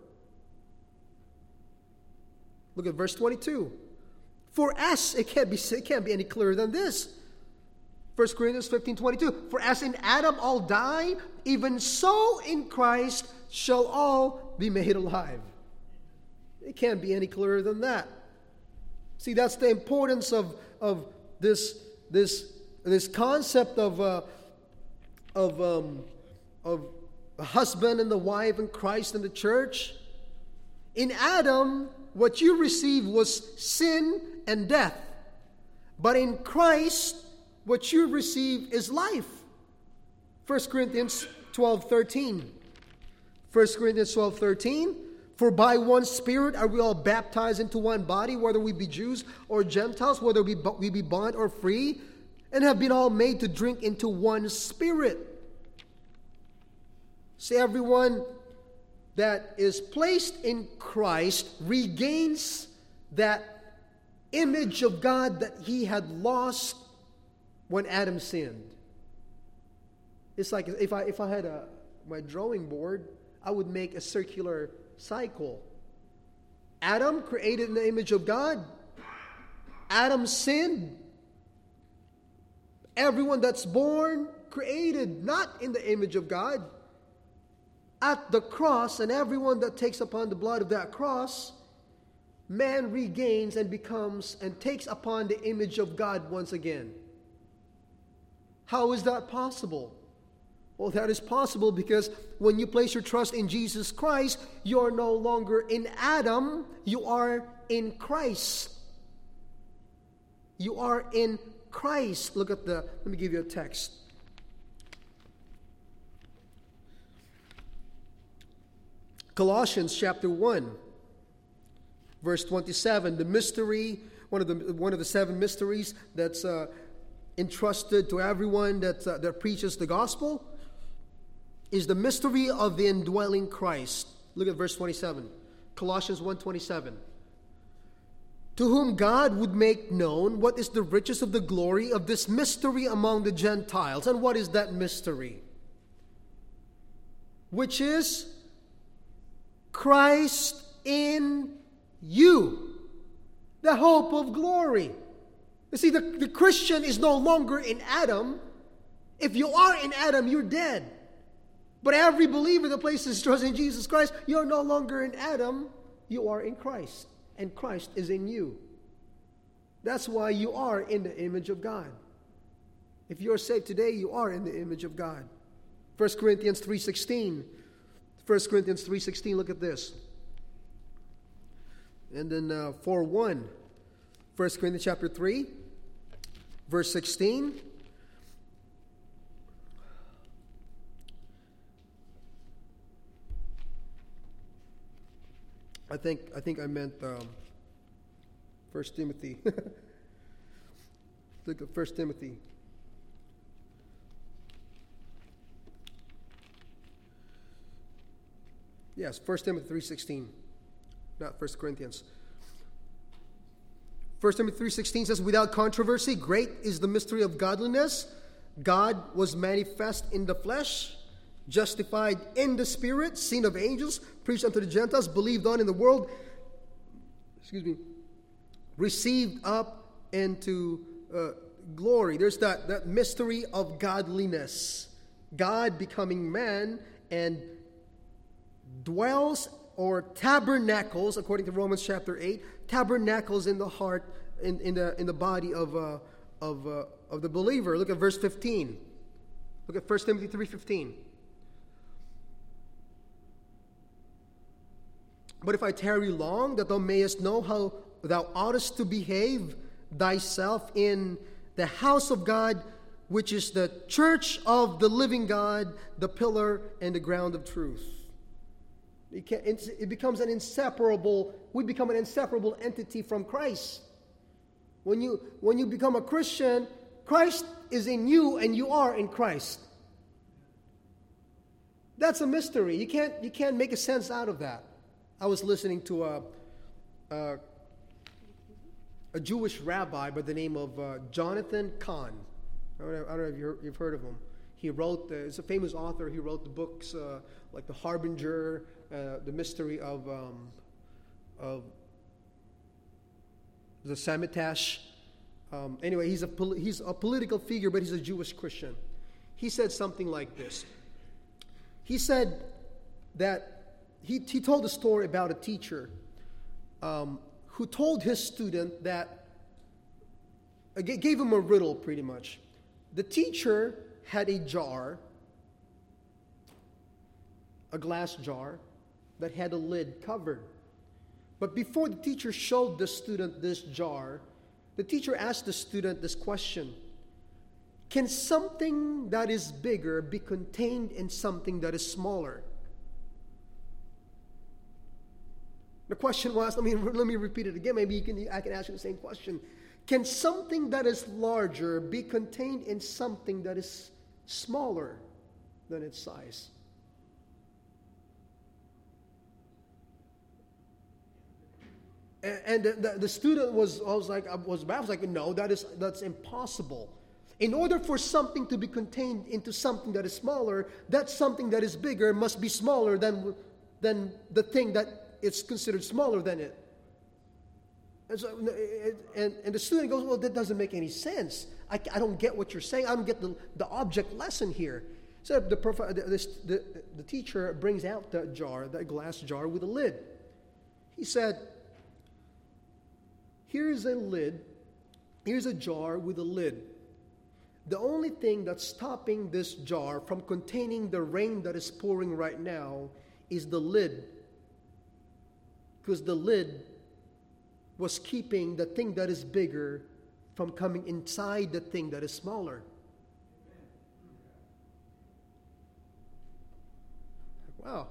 A: Look at verse twenty-two. For as, it can't be, it can't be any clearer than this. First Corinthians fifteen, twenty-two. For as in Adam all die, even so in Christ shall all be made alive. It can't be any clearer than that. See, that's the importance of, of this, this, this concept of, uh, of, um, of a husband and the wife and Christ and the church. In Adam, what you received was sin and death. But in Christ, what you receive is life. First Corinthians twelve thirteen. First Corinthians twelve thirteen. For by one Spirit are we all baptized into one body, whether we be Jews or Gentiles, whether we, we be bond or free, and have been all made to drink into one Spirit. See, everyone that is placed in Christ regains that image of God that he had lost when Adam sinned. It's like if I if I had a my drawing board, I would make a circular cycle. Adam created in the image of God. Adam sinned. Everyone that's born created not in the image of God. At the cross, and everyone that takes upon the blood of that cross, man regains and becomes and takes upon the image of God once again. How is that possible? Well, that is possible because when you place your trust in Jesus Christ, you are no longer in Adam, you are in Christ. You are in Christ. Look at the, let me give you a text. Colossians chapter one, verse twenty-seven, the mystery, one of the one of the seven mysteries that's uh, entrusted to everyone that uh, that preaches the gospel, is the mystery of the indwelling Christ. Look at verse twenty-seven. Colossians one twenty-seven. To whom God would make known what is the riches of the glory of this mystery among the Gentiles. And what is that mystery? Which is Christ in you, the hope of glory. You see, the, the Christian is no longer in Adam. If you are in Adam, you're dead. But every believer that places his trust in Jesus Christ, you're no longer in Adam, you are in Christ. And Christ is in you. That's why you are in the image of God. If you're saved today, you are in the image of God. First Corinthians three sixteen. First Corinthians three sixteen, look at this. And then uh, four one. First Corinthians chapter three, verse sixteen. I think I think I meant um, First Timothy. Look at First Timothy. Yes, First Timothy three sixteen, not First Corinthians. First Timothy three sixteen says, "Without controversy, great is the mystery of godliness. God was manifest in the flesh, justified in the Spirit, seen of angels, preached unto the Gentiles, believed on in the world, excuse me, received up into uh, glory." There's that, that mystery of godliness. God becoming man and dwells or tabernacles, according to Romans chapter eight, tabernacles in the heart, in, in the in the body of uh, of uh, of the believer. Look at verse fifteen. Look at First Timothy three fifteen. "But if I tarry long, that thou mayest know how thou oughtest to behave thyself in the house of God, which is the church of the living God, the pillar and the ground of truth." It, can, it becomes an inseparable, we become an inseparable entity from Christ. When you, when you become a Christian, Christ is in you and you are in Christ. That's a mystery. You can't, you can't make a sense out of that. I was listening to a, a, a Jewish rabbi by the name of uh, Jonathan Cahn. I don't know, I don't know if you're, you've heard of him. He wrote, uh, he's a famous author. He wrote the books uh, like The Harbinger, uh, The Mystery of, um, of the Samitash. Um, anyway, he's a, pol- he's a political figure, but he's a Jewish Christian. He said something like this. He said that he, he told a story about a teacher um, who told his student that, uh, gave him a riddle pretty much. The teacher had a jar, a glass jar, that had a lid covered. But before the teacher showed the student this jar, the teacher asked the student this question: can something that is bigger be contained in something that is smaller? The question was, let me, let me repeat it again. Maybe you can, I can ask you the same question. Can something that is larger be contained in something that is smaller than its size? And, and the, the, the student was, I was like, I was, I was like, no, that is that's impossible. In order for something to be contained into something that is smaller, that something that is bigger must be smaller than than the thing that it's considered smaller than it. And, so, and, and the student goes, well, that doesn't make any sense. I, I don't get what you're saying. I don't get the, the object lesson here. So the, the, the, the teacher brings out the jar, that glass jar with a lid. He said, here's a lid, here's a jar with a lid. The only thing that's stopping this jar from containing the rain that is pouring right now is the lid. Because the lid was keeping the thing that is bigger from coming inside the thing that is smaller. Wow.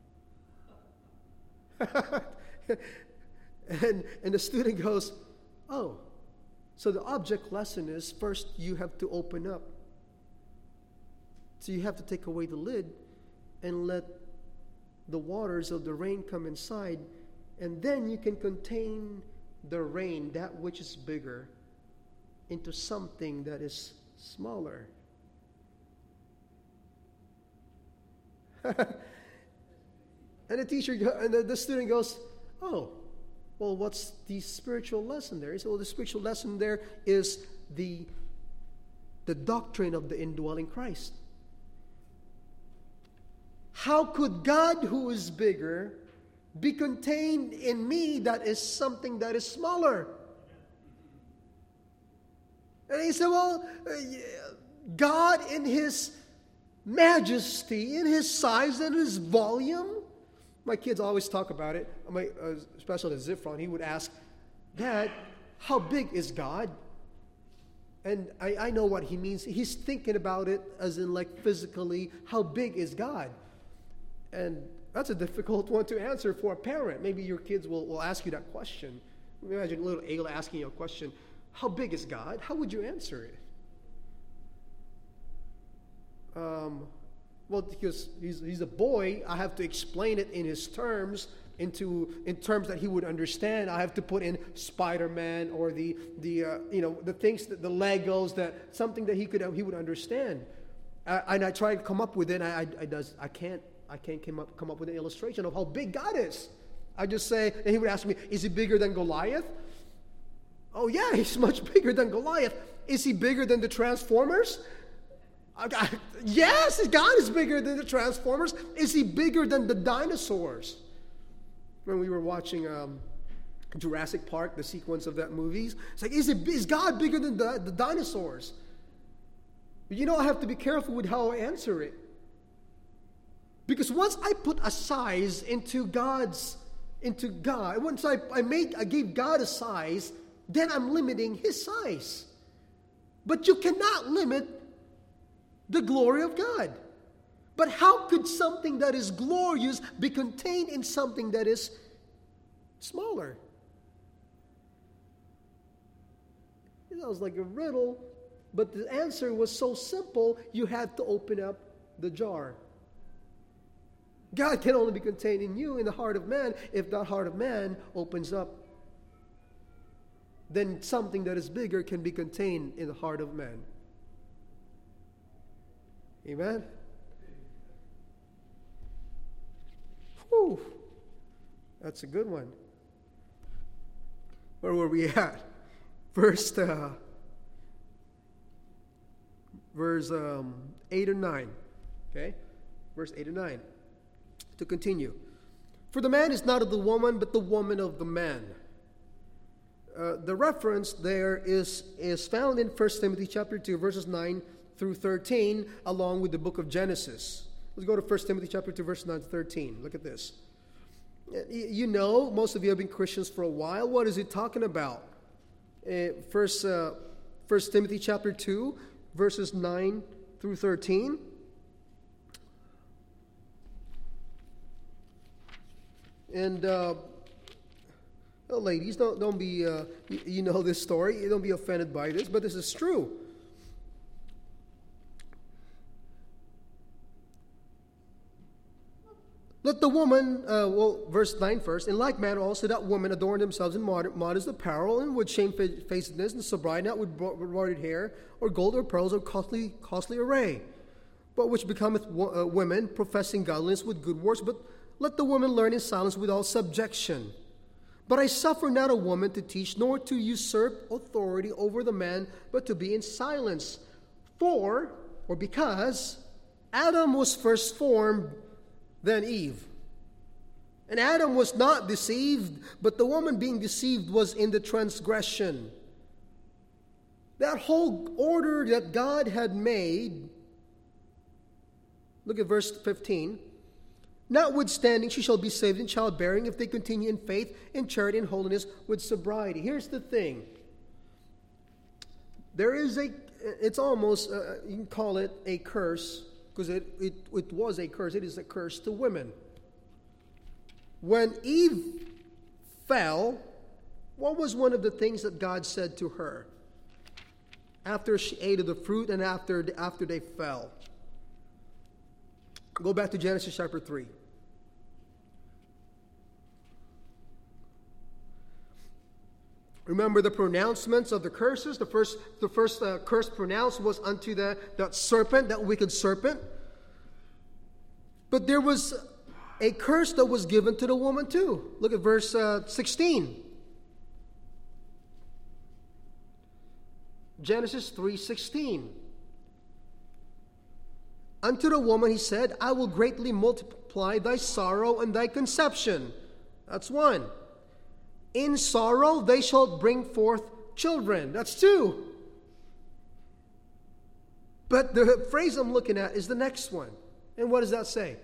A: and, and the student goes, oh, so the object lesson is first you have to open up. So you have to take away the lid and let the waters of the rain come inside, and then you can contain the rain, that which is bigger, into something that is smaller. And the teacher, and the, the student goes, oh, well, what's the spiritual lesson there? He said, well, the spiritual lesson there is the, the doctrine of the indwelling Christ. how could God, who is bigger, be contained in me that is something that is smaller? And he said, well, uh, God in His majesty, in His size, and His volume. My kids always talk about it, my, uh, especially Zifron. He would ask, Dad, how big is God? And I, I know what he means. He's thinking about it as in like physically, how big is God? And that's a difficult one to answer for a parent. Maybe your kids will, will ask you that question. Imagine little Ayla asking you a question, how big is God? How would you answer it? Um, well, because he's, he's a boy, I have to explain it in his terms, into in terms that he would understand. I have to put in Spider-Man or the the uh, you know the things that the Legos, that something that he could he would understand. Uh, and I try to come up with it. And I I, I does I can't I can't come up come up with an illustration of how big God is. I just say, and he would ask me, is he bigger than Goliath? Oh yeah, he's much bigger than Goliath. Is he bigger than the Transformers? I, I, yes, God is bigger than the Transformers. Is he bigger than the dinosaurs? When we were watching um, Jurassic Park, the sequence of that movie, it's like, is, it, is God bigger than the, the dinosaurs? But you know, I have to be careful with how I answer it. Because once I put a size into God's, into God, once I, I make, I gave God a size, then I'm limiting His size. But you cannot limit the glory of God. But how could something that is glorious be contained in something that is smaller? That was like a riddle, but the answer was so simple, you had to open up the jar. God can only be contained in you, in the heart of man. If that heart of man opens up, then something that is bigger can be contained in the heart of man. Amen? Whew. That's a good one. Where were we at? Verse, uh, verse um, eight and nine. Okay? Verse eight and nine. To continue. For the man is not of the woman, but the woman of the man. Uh, the reference there is, is found in First Timothy chapter two, verses nine through thirteen, along with the book of Genesis. Let's go to First Timothy chapter two, verse nine to thirteen. Look at this. You know, most of you have been Christians for a while. What is it talking about? Uh, first, uh, First Timothy chapter two, verses nine through thirteen. And uh, well, ladies, don't don't be uh, you, you know this story. Don't be offended by this, but this is true. Let the woman, uh, well, verse nine first, in like manner also that women adorn themselves in modest apparel, and with shamefacedness and sobriety, not with broidered hair, or gold, or pearls, or costly costly array, but which becometh wo- uh, women, professing godliness with good works. But let the woman learn in silence with all subjection. But I suffer not a woman to teach, nor to usurp authority over the man, but to be in silence. For, or because, Adam was first formed, then Eve. And Adam was not deceived, but the woman being deceived was in the transgression. That whole order that God had made, look at verse fifteen. Notwithstanding, she shall be saved in childbearing if they continue in faith, in charity, and holiness, with sobriety. Here's the thing. There is a, it's almost, uh, you can call it a curse, because it, it, it was a curse. It is a curse to women. When Eve fell, what was one of the things that God said to her after she ate of the fruit and after, after they fell? Go back to Genesis chapter three. Remember the pronouncements of the curses. The first, the first uh, curse pronounced was unto the, that serpent, that wicked serpent. But there was a curse that was given to the woman too. Look at verse uh, sixteen. Genesis three sixteen. Unto the woman he said, I will greatly multiply thy sorrow and thy conception. That's one. In sorrow they shall bring forth children. That's two. But the phrase I'm looking at is the next one. And what does that say?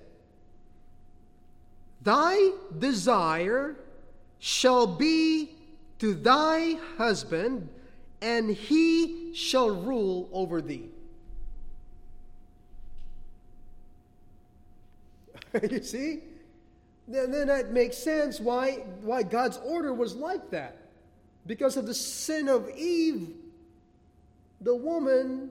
A: Thy desire shall be to thy husband, and he shall rule over thee. You see? Then, then that makes sense why, why God's order was like that. Because of the sin of Eve, the woman,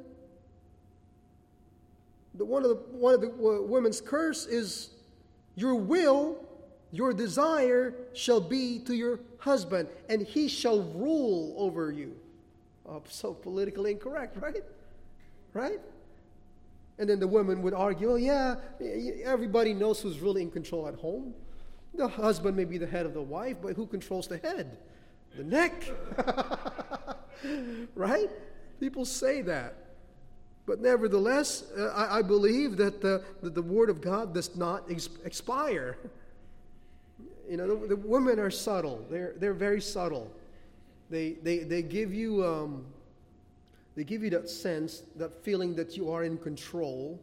A: the one of the one of the uh, women's curse is your will, your desire shall be to your husband, and he shall rule over you. Oh, so politically incorrect, right? Right? And then the woman would argue, oh yeah, everybody knows who's really in control at home. The husband may be the head of the wife, but who controls the head? The neck. Right? People say that. But nevertheless, uh, I, I believe that the, that the Word of God does not ex- expire. You know, the, the women are subtle. They're, they're very subtle. They, they, they give you... Um, They give you that sense, that feeling that you are in control,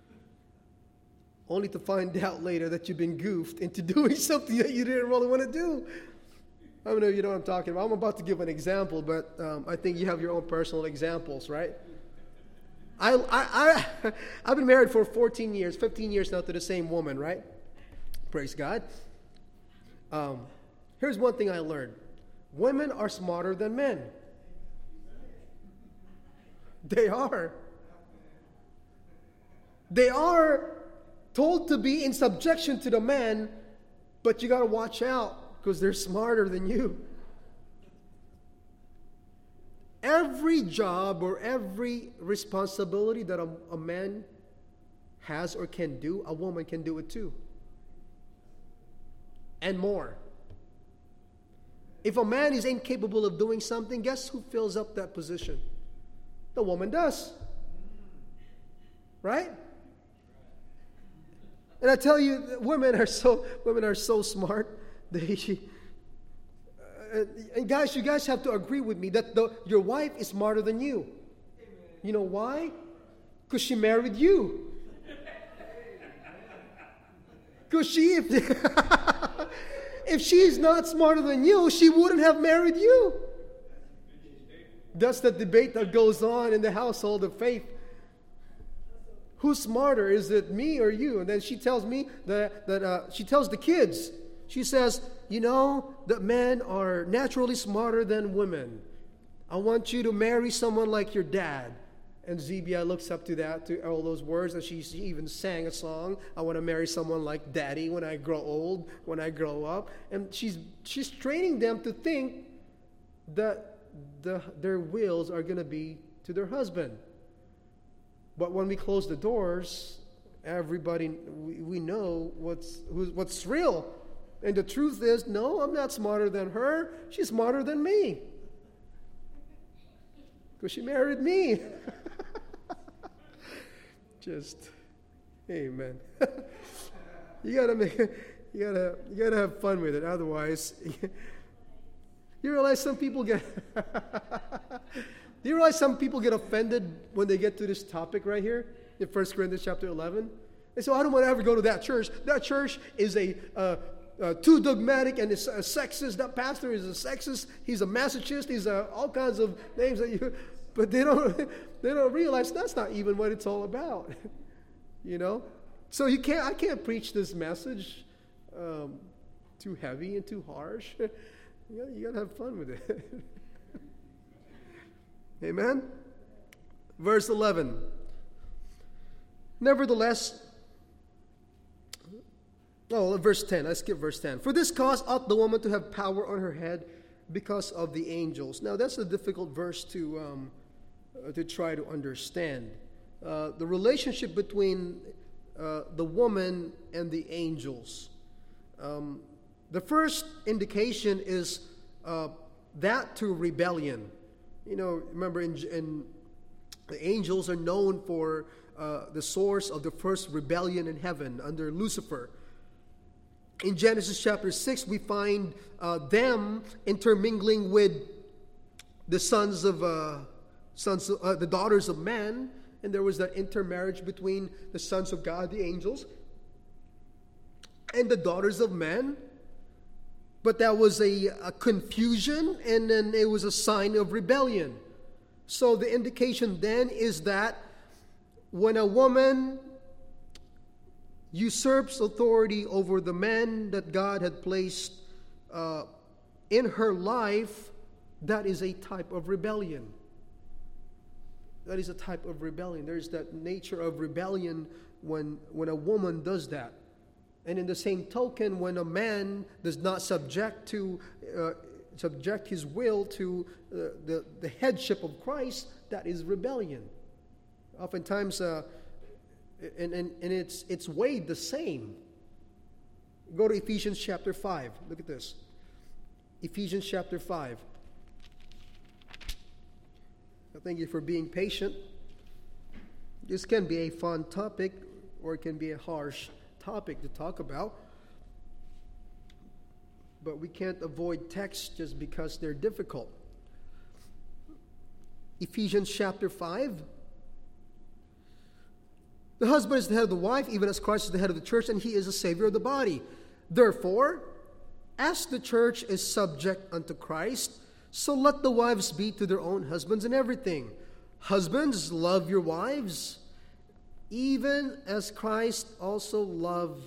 A: only to find out later that you've been goofed into doing something that you didn't really want to do. I don't know if you know what I'm talking about. I'm about to give an example, but um, I think you have your own personal examples, right? I, I, I, I've been married for fourteen years, fifteen years now to the same woman, right? Praise God. Um, here's one thing I learned. Women are smarter than men. They are. They are told to be in subjection to the man, but you got to watch out because they're smarter than you. Every job or every responsibility that a, a man has or can do, a woman can do it too. And more. If a man is incapable of doing something, guess who fills up that position? The woman does. Right? And I tell you, women are so women are so smart. They, uh, and guys, you guys have to agree with me that the, your wife is smarter than you. You know why? Because she married you. Because she, if, if she's not smarter than you, she wouldn't have married you. That's the debate that goes on in the household of faith. Who's smarter? Is it me or you? And then she tells me that, that uh, she tells the kids, she says, you know, that men are naturally smarter than women. I want you to marry someone like your dad. And Zebia looks up to that, to all those words, and she, she even sang a song. I want to marry someone like Daddy when I grow old, when I grow up. And she's she's training them to think that the, their wills are going to be to their husband. But when we close the doors, everybody, we, we know what's who's, what's real. And the truth is, no, I'm not smarter than her. She's smarter than me. Because she married me. Just, amen. you gotta make, you gotta, you gotta have fun with it. Otherwise, you realize some people get. Do you realize some people get offended when they get to this topic right here in First Corinthians chapter eleven? And so I don't want to ever go to that church. That church is a uh, uh, too dogmatic and it's a sexist. That pastor is a sexist. He's a masochist. He's a, all kinds of names that you. But they don't. They don't realize that's not even what it's all about. You know. So you can't. I can't preach this message um, too heavy and too harsh. you gotta, you gotta have fun with it. Amen? Verse eleven. Nevertheless, oh, verse ten. I skip verse ten. For this cause ought the woman to have power on her head because of the angels. Now, that's a difficult verse to um, uh, to try to understand. Uh, the relationship between uh, the woman and the angels. Um, the first indication is uh, that to rebellion. You know, remember, in, in, the angels are known for uh, the source of the first rebellion in heaven under Lucifer. In Genesis chapter six, we find uh, them intermingling with the sons of uh, sons, of, uh, the daughters of man, and there was that intermarriage between the sons of God, the angels, and the daughters of man. But that was a, a confusion, and then it was a sign of rebellion. So the indication then is that when a woman usurps authority over the man that God had placed uh, in her life, that is a type of rebellion. That is a type of rebellion. There's that nature of rebellion when, when a woman does that. And in the same token, when a man does not subject to uh, subject his will to uh, the, the headship of Christ, that is rebellion. Oftentimes, uh, and, and, and it's, it's weighed the same. Go to Ephesians chapter five. Look at this. Ephesians chapter five. I thank you for being patient. This can be a fun topic, or it can be a harsh topic to talk about. But we can't avoid texts just because they're difficult. Ephesians chapter five. The husband is the head of the wife, even as Christ is the head of the church, and he is the Savior of the body. Therefore, as the church is subject unto Christ, so let the wives be to their own husbands in everything. Husbands, love your wives, even as Christ also loved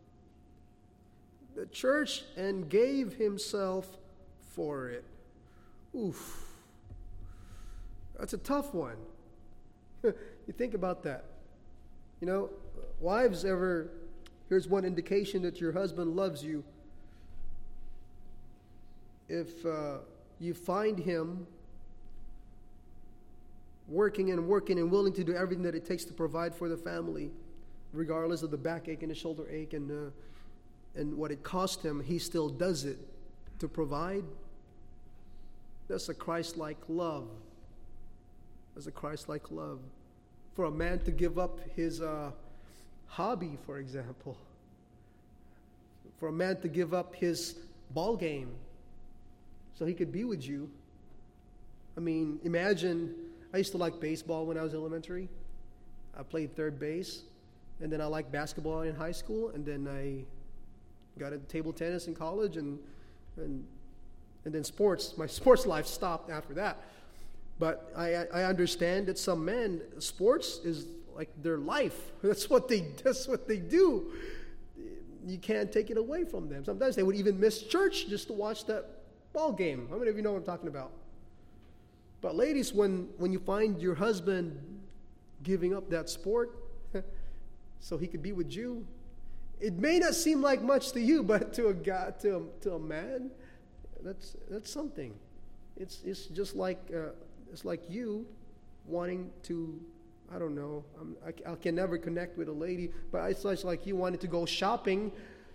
A: the church and gave himself for it. Oof. That's a tough one. You think about that. You know, wives ever, here's one indication that your husband loves you. If uh, you find him working and working and willing to do everything that it takes to provide for the family, regardless of the backache and the shoulder ache and uh, and what it cost him, he still does it to provide. That's a Christ-like love. That's a Christ-like love. For a man to give up his uh, hobby, for example. For a man to give up his ball game so he could be with you. I mean, imagine, I used to like baseball when I was elementary. I played third base. And then I liked basketball in high school. And then I got into table tennis in college. And, and, and then sports. My sports life stopped after that. But I, I understand that some men, sports is like their life. That's what they, that's what they do. You can't take it away from them. Sometimes they would even miss church just to watch that ball game. How many of you know what I'm talking about? But ladies, when, when you find your husband giving up that sport so he could be with you, it may not seem like much to you, but to a guy, to a, to a man, that's that's something. It's it's just like uh, it's like you wanting to, I don't know, I'm, I, I can never connect with a lady, but it's just like you wanted to go shopping,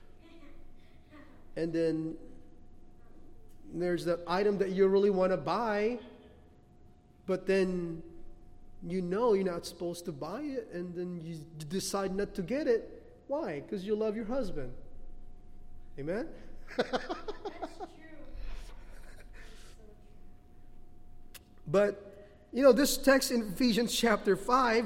A: and then there's that item that you really want to buy, but then you know you're not supposed to buy it, and then you decide not to get it. Why? Because you love your husband. Amen?
C: That's true.
A: But, you know, this text in Ephesians chapter five,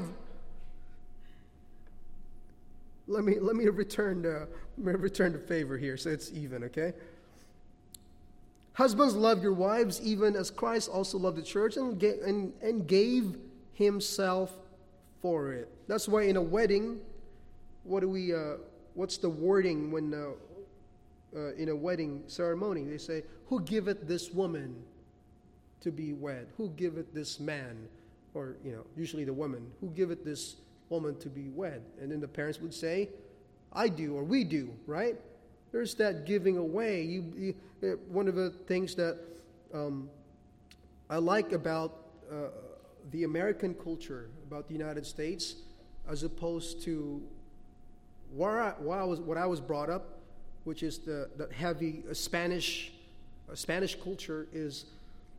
A: let me let me return to let me return to favor here so it's even, okay? Husbands, love your wives even as Christ also loved the church and gave, and, and gave himself for it. That's why in a wedding, what do we? Uh, what's the wording when uh, uh, in a wedding ceremony? They say, "Who giveth this woman to be wed? Who giveth this man?" Or, you know, usually the woman. "Who giveth this woman to be wed?" And then the parents would say, "I do," or "We do," right? There's that giving away. You, you, one of the things that um, I like about uh, the American culture, about the United States, as opposed to where I, where I was, what I was brought up, which is the, the heavy uh, Spanish, uh, Spanish culture, is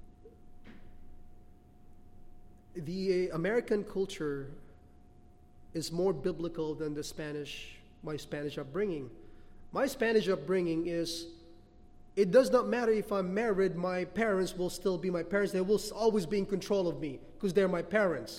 A: the American culture is more biblical than the Spanish, my Spanish upbringing. My Spanish upbringing is, it does not matter if I'm married, my parents will still be my parents. They will always be in control of me because they're my parents.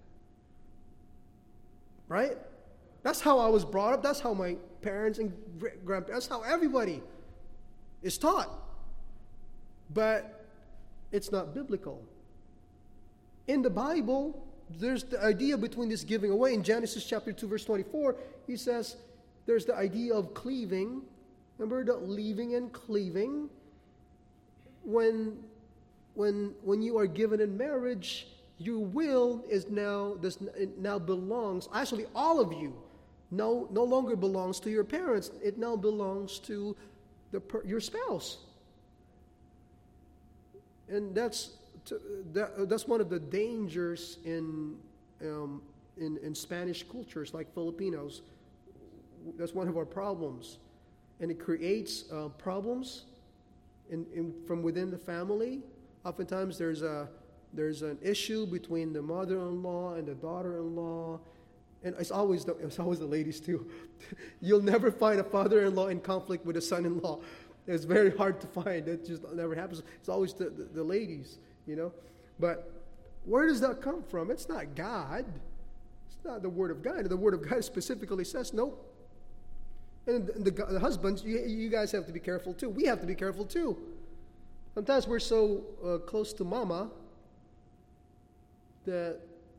A: Right? That's how I was brought up. That's how my parents and grandparents, that's how everybody is taught. But it's not biblical. In the Bible, there's the idea between this giving away. In Genesis chapter two, verse twenty-four, he says there's the idea of cleaving. Remember the leaving and cleaving? When, when, when you are given in marriage, your will is now, this it now belongs, actually all of you, no, no longer belongs to your parents. It now belongs to the your spouse. And that's to, that, that's one of the dangers in, um, in in Spanish cultures like Filipinos. That's one of our problems. And it creates uh, problems in, in, from within the family. Oftentimes there's a there's an issue between the mother-in-law and the daughter-in-law, and it's always the, it's always the ladies too. You'll never find a father-in-law in conflict with a son-in-law. It's very hard to find. It just never happens. It's always the, the, the ladies, you know. But where does that come from? It's not God. It's not the Word of God. The Word of God specifically says nope. And the, the, the husbands, you, you guys have to be careful too. We have to be careful too. Sometimes we're so uh, close to mama that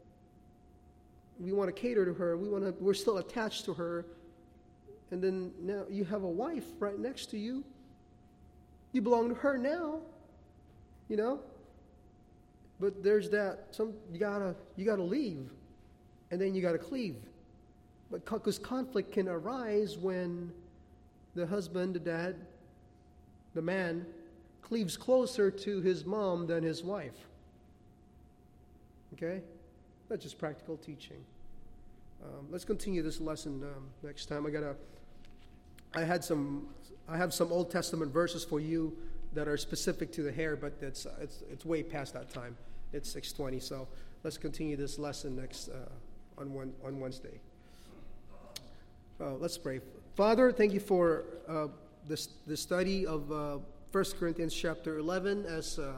A: we want to cater to her. We want to. We're still attached to her. And then now you have a wife right next to you. You belong to her now, you know. But there's that. Some you gotta you gotta leave, and then you gotta cleave. But because conflict can arise when the husband, the dad, the man, cleaves closer to his mom than his wife. Okay? That's just practical teaching. Um, let's continue this lesson um, next time. I gotta. I had some. I have some Old Testament verses for you that are specific to the hair, but it's it's it's way past that time. It's six twenty. So let's continue this lesson next uh, on one on Wednesday. Uh, let's pray. Father, thank you for uh, this the study of uh, First Corinthians chapter eleven. As uh,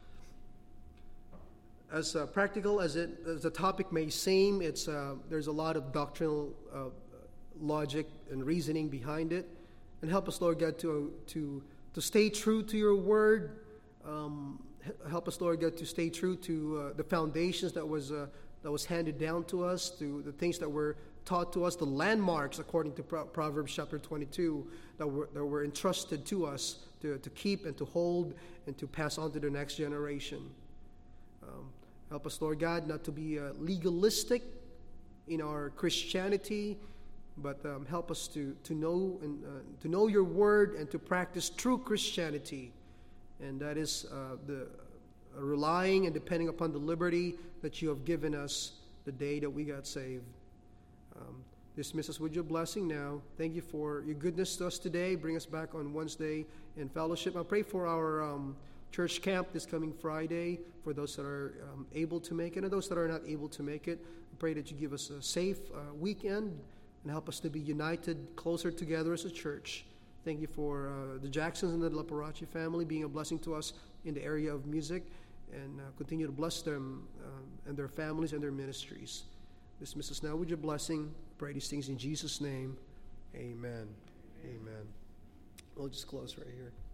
A: as uh, practical as it as the topic may seem, it's uh, there's a lot of doctrinal uh, logic and reasoning behind it, and help us, Lord God, to to to stay true to your word. Um, help us, Lord God, to stay true to uh, the foundations that was uh, that was handed down to us, to the things that were taught to us, the landmarks, according to Pro- Proverbs chapter twenty-two, that were, that were entrusted to us to, to keep and to hold and to pass on to the next generation. Um, help us, Lord God, not to be uh, legalistic in our Christianity, but um, help us to, to know and uh, to know your word and to practice true Christianity, and that is uh, the uh, relying and depending upon the liberty that you have given us the day that we got saved. Um, dismiss us with your blessing now. Thank you for your goodness to us today. Bring us back on Wednesday in fellowship. I pray for our um, church camp this coming Friday, for those that are um, able to make it and those that are not able to make it. I pray that you give us a safe uh, weekend and help us to be united closer together as a church. Thank you for uh, the Jacksons and the Laparachi family being a blessing to us in the area of music, and uh, continue to bless them um, and their families and their ministries. Dismiss us now with your blessing. Pray these things in Jesus' name. Amen. Amen. We'll just close right here.